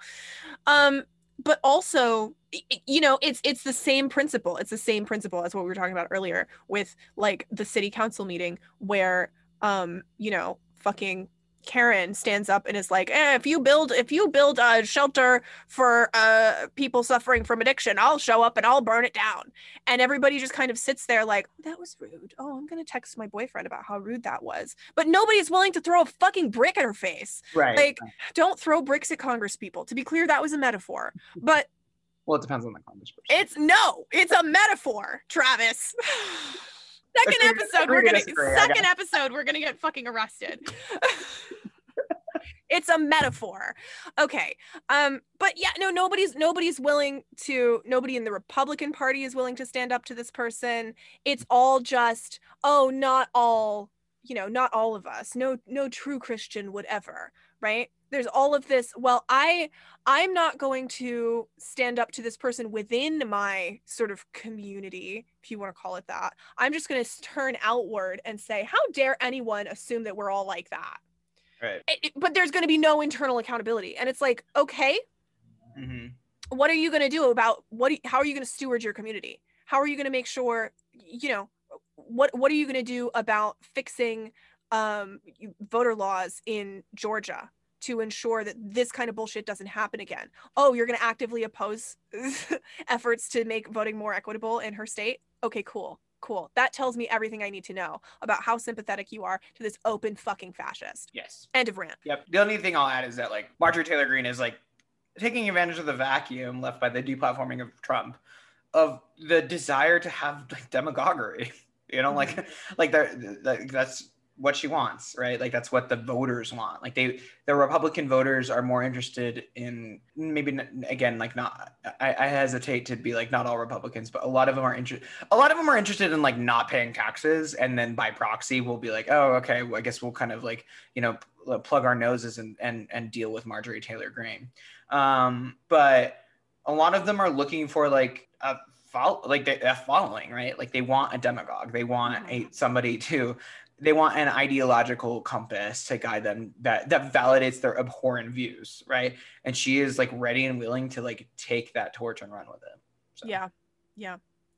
um, but also, you know, it's it's the same principle. It's the same principle as what we were talking about earlier with like the city council meeting where, um, you know, fucking Karen stands up and is like, eh, if you build if you build a shelter for uh people suffering from addiction, I'll show up and I'll burn it down. And everybody just kind of sits there like, oh, that was rude. Oh, I'm gonna text my boyfriend about how rude that was. But nobody's willing to throw a fucking brick at her face. Right. Like, don't throw bricks at Congress people. To be clear, that was a metaphor. But well, it depends on the Congress person. It's no, it's a metaphor, Travis. Second episode, we're gonna second episode, we're gonna get fucking arrested. It's a metaphor. Okay. Um, but yeah, no, nobody's nobody's willing to, nobody in the Republican Party is willing to stand up to this person. It's all just, oh, not all, you know, not all of us. No, no true Christian would ever, right? There's all of this, well, I I'm not going to stand up to this person within my sort of community, if you want to call it that. I'm just going to turn outward and say, how dare anyone assume that we're all like that? Right. It, but there's going to be no internal accountability. And it's like, okay, Mm-hmm. what are you going to do about what, how are you going to steward your community? How are you going to make sure, you know, what, what are you going to do about fixing um, voter laws in Georgia to ensure that this kind of bullshit doesn't happen again? Oh, you're going to actively oppose efforts to make voting more equitable in her state? Okay, cool. Cool. That tells me everything I need to know about how sympathetic you are to this open fucking fascist. Yes. End of rant. Yep. The only thing I'll add is that like Marjorie Taylor Greene is like taking advantage of the vacuum left by the deplatforming of Trump, of the desire to have like demagoguery. You know, like like that that's what she wants, right? Like that's what the voters want. Like they, the Republican voters are more interested in maybe again, like not. I, I hesitate to be like not all Republicans, but a lot of them are interested. A lot of them are interested in like not paying taxes, and then by proxy, we'll be like, oh, okay, well, I guess we'll kind of like you know plug our noses and and and deal with Marjorie Taylor Greene. Um, but a lot of them are looking for like a follow, like they, a following, right? Like they want a demagogue. They want a somebody to. They want an ideological compass to guide them that that validates their abhorrent views, right? And she is like ready and willing to like take that torch and run with it. So. Yeah, yeah.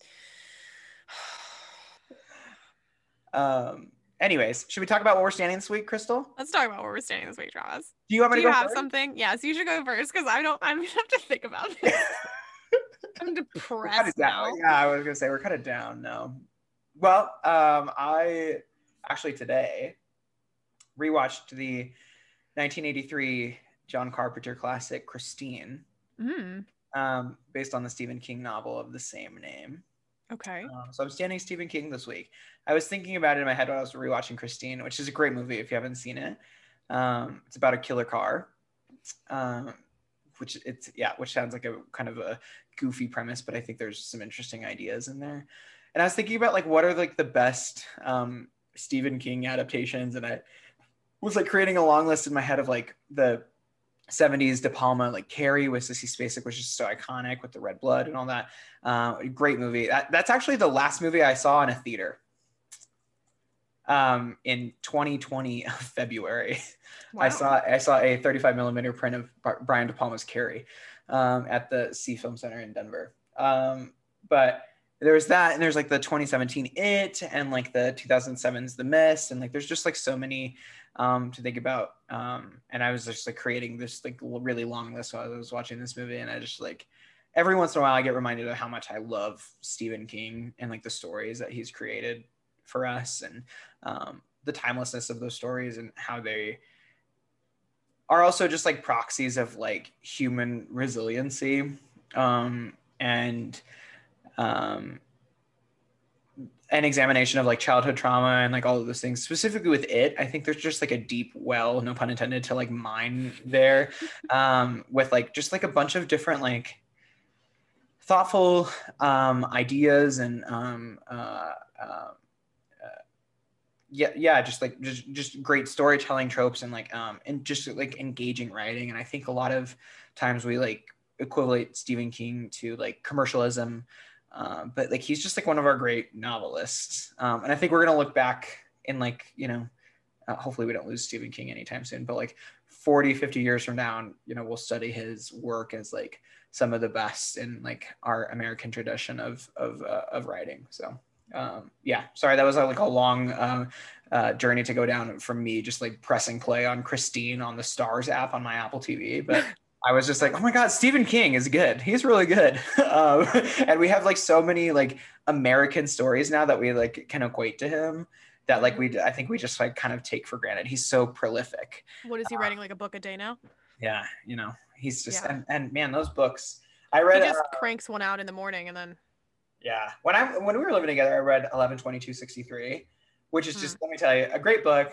um. Anyways, should we talk about where we're standing this week, Crystal? Let's talk about where we're standing this week, Travis. Do you want me Do to you go have first? something? Yes, you should go first because I don't. I'm gonna have to think about this. I'm depressed now. Down. Yeah, I was gonna say we're kind of down now. Well, um, I. Actually, today, rewatched the nineteen eighty-three John Carpenter classic Christine, mm. um, based on the Stephen King novel of the same name. Okay. Um, so I'm standing Stephen King this week. I was thinking about it in my head while I was rewatching Christine, which is a great movie if you haven't seen it. Um, it's about a killer car, um, which it's yeah, which sounds like a kind of a goofy premise, but I think there's some interesting ideas in there. And I was thinking about like what are like the best um, Stephen King adaptations, and I was like creating a long list in my head of like the seventies De Palma, like Carrie with Sissy Spacek, which is so iconic with the red blood and all that. Uh, great movie. That, that's actually the last movie I saw in a theater um, in twenty twenty February. Wow. I saw I saw a thirty-five millimeter print of Brian De Palma's Carrie um, at the Sea Film Center in Denver. Um, but there's that, and there's like the twenty seventeen It, and like the two thousand seven's The Mist, and like there's just like so many um, to think about. Um, and I was just like creating this like really long list while I was watching this movie, and I just like every once in a while I get reminded of how much I love Stephen King and like the stories that he's created for us, and um, the timelessness of those stories, and how they are also just like proxies of like human resiliency um, and um an examination of like childhood trauma and like all of those things. Specifically with It, I think there's just like a deep well, no pun intended, to like mine there um with like just like a bunch of different like thoughtful um ideas and um uh, uh, uh yeah yeah just like just just great storytelling tropes, and like um and just like engaging writing. And I think a lot of times we like equivalent Stephen King to like commercialism. Um, but like he's just like one of our great novelists, um, and I think we're gonna look back in like you know, uh, hopefully we don't lose Stephen King anytime soon. But like forty, fifty years from now, you know, we'll study his work as like some of the best in like our American tradition of of uh, of writing. So um, yeah, sorry that was uh, like a long uh, uh, journey to go down from me just like pressing play on Christine on the Stars app on my Apple T V, but. I was just like, oh my God, Stephen King is good. He's really good. Um, and we have like so many like American stories now that we like can equate to him that like we, I think we just like kind of take for granted. He's so prolific. What is he uh, writing, like a book a day now? Yeah. You know, he's just, yeah. and, and man, those books, I read. He just uh, cranks one out in the morning and then. Yeah. When I, when we were living together, I read eleven twenty-two sixty-three, which is just, hmm. let me tell you, a great book.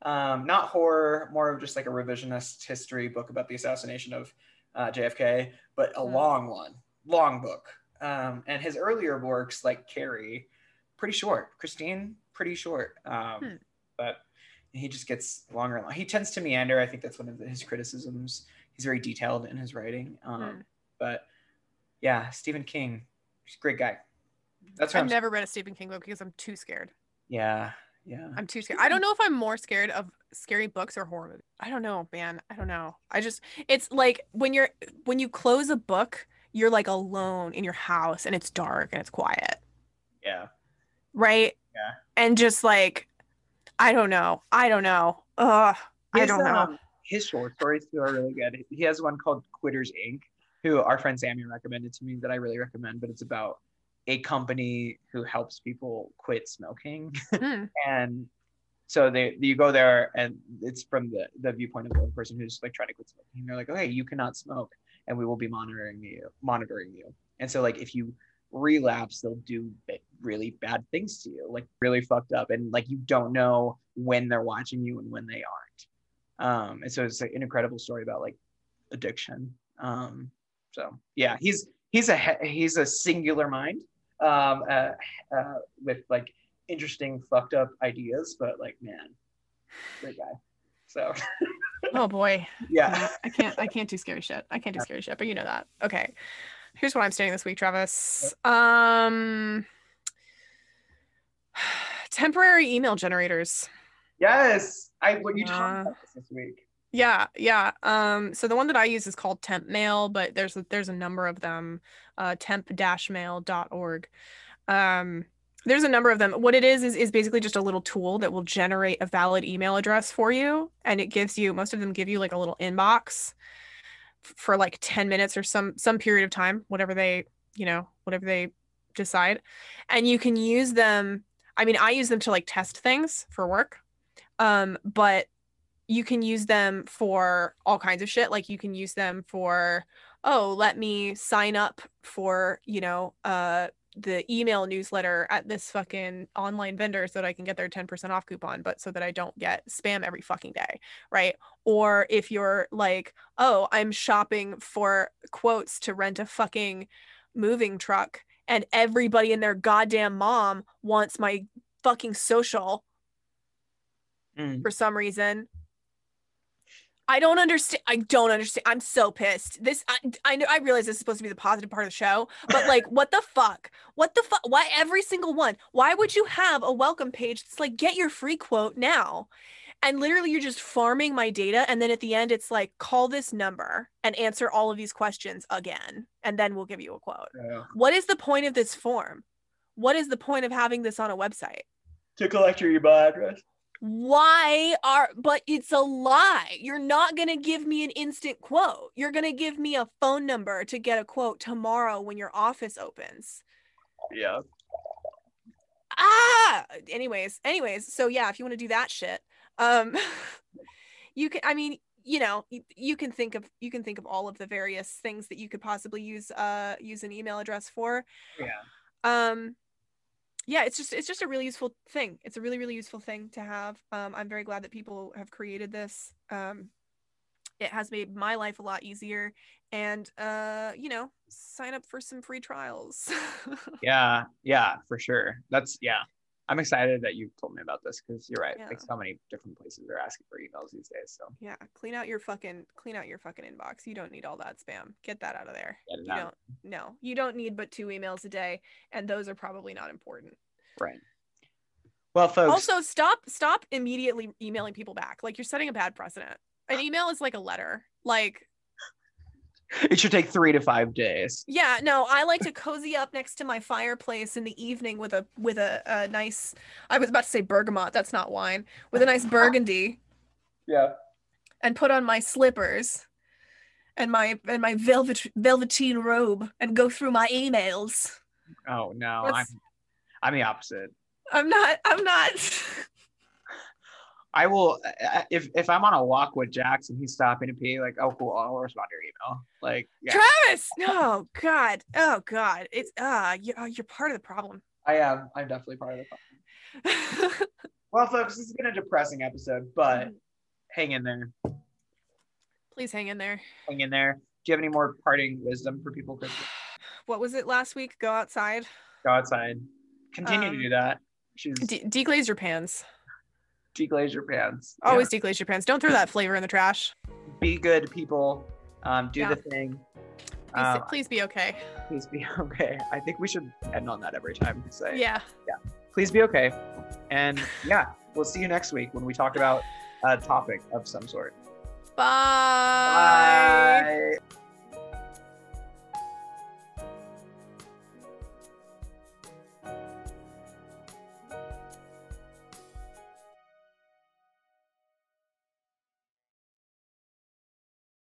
Um, not horror, more of just like a revisionist history book about the assassination of uh, J F K, but a Mm. long one, long book. Um, and his earlier works, like Carrie, pretty short. Christine, pretty short. Um, Hmm. But he just gets longer and longer. He tends to meander. I think that's one of his criticisms. He's very detailed in his writing. Um, Hmm. But yeah, Stephen King, he's a great guy. That's what I've I'm. never read a Stephen King book because I'm too scared. Yeah, yeah. I'm too scared. I don't know if I'm more scared of scary books or horror movies. I don't know, man. I don't know. I just it's like when you're when you close a book, you're like alone in your house and it's dark and it's quiet, Yeah, right? yeah. And just like I don't know. I don't know. Ugh, I His don't know. um his short stories too are really good. He has one called Quitters Inc, who our friend Sammy recommended to me that I really recommend. But it's about a company who helps people quit smoking, Hmm. and so they you go there and it's from the the viewpoint of the person who's like trying to quit smoking. And they're like, okay, you cannot smoke, and we will be monitoring you, monitoring you. And so like if you relapse, they'll do really bad things to you, like really fucked up, and like you don't know when they're watching you and when they aren't. Um, and so it's like an incredible story about like addiction. Um, so yeah, he's he's a he's a singular mind um, uh, uh, with like interesting fucked up ideas, but like man, great guy. So Oh boy. yeah. Yeah, I can't I can't do scary shit. I can't do scary shit, but you know that. Okay. Here's what I'm studying this week, Travis. Um temporary email generators. Yes, I what you talked Uh, about this this week. yeah, yeah. Um, so the one that I use is called Temp Mail, but there's a, there's a number of them. Uh, temp mail dot org. Um, there's a number of them. What it is is is basically just a little tool that will generate a valid email address for you, and it gives you most of them give you like a little inbox f- for like ten minutes or some some period of time, whatever they, you know, whatever they decide. And you can use them. I mean, I use them to like test things for work. Um, but you can use them for all kinds of shit. Like you can use them for, oh, let me sign up for, you know, uh the email newsletter at this fucking online vendor so that I can get their ten percent off coupon, but so that I don't get spam every fucking day, right? Or if you're like, oh, I'm shopping for quotes to rent a fucking moving truck and everybody and their goddamn mom wants my fucking social Mm. for some reason. I don't understand. I don't understand. I'm so pissed. This, I, I know, I realize this is supposed to be the positive part of the show, but like, what the fuck? What the fuck? Why every single one? Why would you have a welcome page that's like, get your free quote now? And literally, you're just farming my data. And then at the end, it's like, call this number and answer all of these questions again. And then we'll give you a quote. Yeah. What is the point of this form? What is the point of having this on a website? To collect your email address. Why are, but it's a lie. You're not going to give me an instant quote. You're going to give me a phone number to get a quote tomorrow when your office opens. Yeah. Ah, anyways, anyways. So yeah, if you want to do that shit, um, you can, I mean, you know, you, you can think of, you can think of all of the various things that you could possibly use, uh, use an email address for. Yeah. Um, yeah, it's just it's just a really useful thing. It's a really really useful thing to have. Um, I'm very glad that people have created this. Um, it has made my life a lot easier, and uh, you know, sign up for some free trials. Yeah, yeah, for sure. That's yeah. I'm excited that you told me about this because you're right. Yeah. Like so many different places are asking for emails these days. So Yeah, clean out your fucking clean out your fucking inbox. You don't need all that spam. Get that out of there. get it You out. don't. No, you don't need but two emails a day, and those are probably not important. Right. Well, folks. Also, stop stop immediately emailing people back. Like you're setting a bad precedent. An email is like a letter. Like it should take three to five days. yeah, no, I like to cozy up next to my fireplace in the evening with a with a, a nice, I was about to say bergamot, that's not wine, with a nice burgundy. Yeah. And put on my slippers and my and my velvet velveteen robe and go through my emails. Oh no, That's, I'm I'm the opposite. I'm not I'm not I will if if I'm on a walk with Jax and he's stopping to pee, like, oh cool, I'll respond to your email. Like, yeah. Travis! Oh God. Oh God. It's uh you, you're part of the problem. I am. I'm definitely part of the problem. Well, folks, this has been a depressing episode, but hang in there. Please hang in there. Hang in there. Do you have any more parting wisdom for people, Kristen? What was it last week? Go outside. Go outside. Continue um, to do that. She's de- deglaze your pans. Deglaze your pans. Always yeah. deglaze your pans. Don't throw that flavor in the trash. Be good, people. Um, do yeah. the thing. Please, um, please be okay. Please be okay. I think we should end on that every time we say. Yeah. Yeah. Please be okay. And yeah, we'll see you next week when we talk about a topic of some sort. Bye. Bye.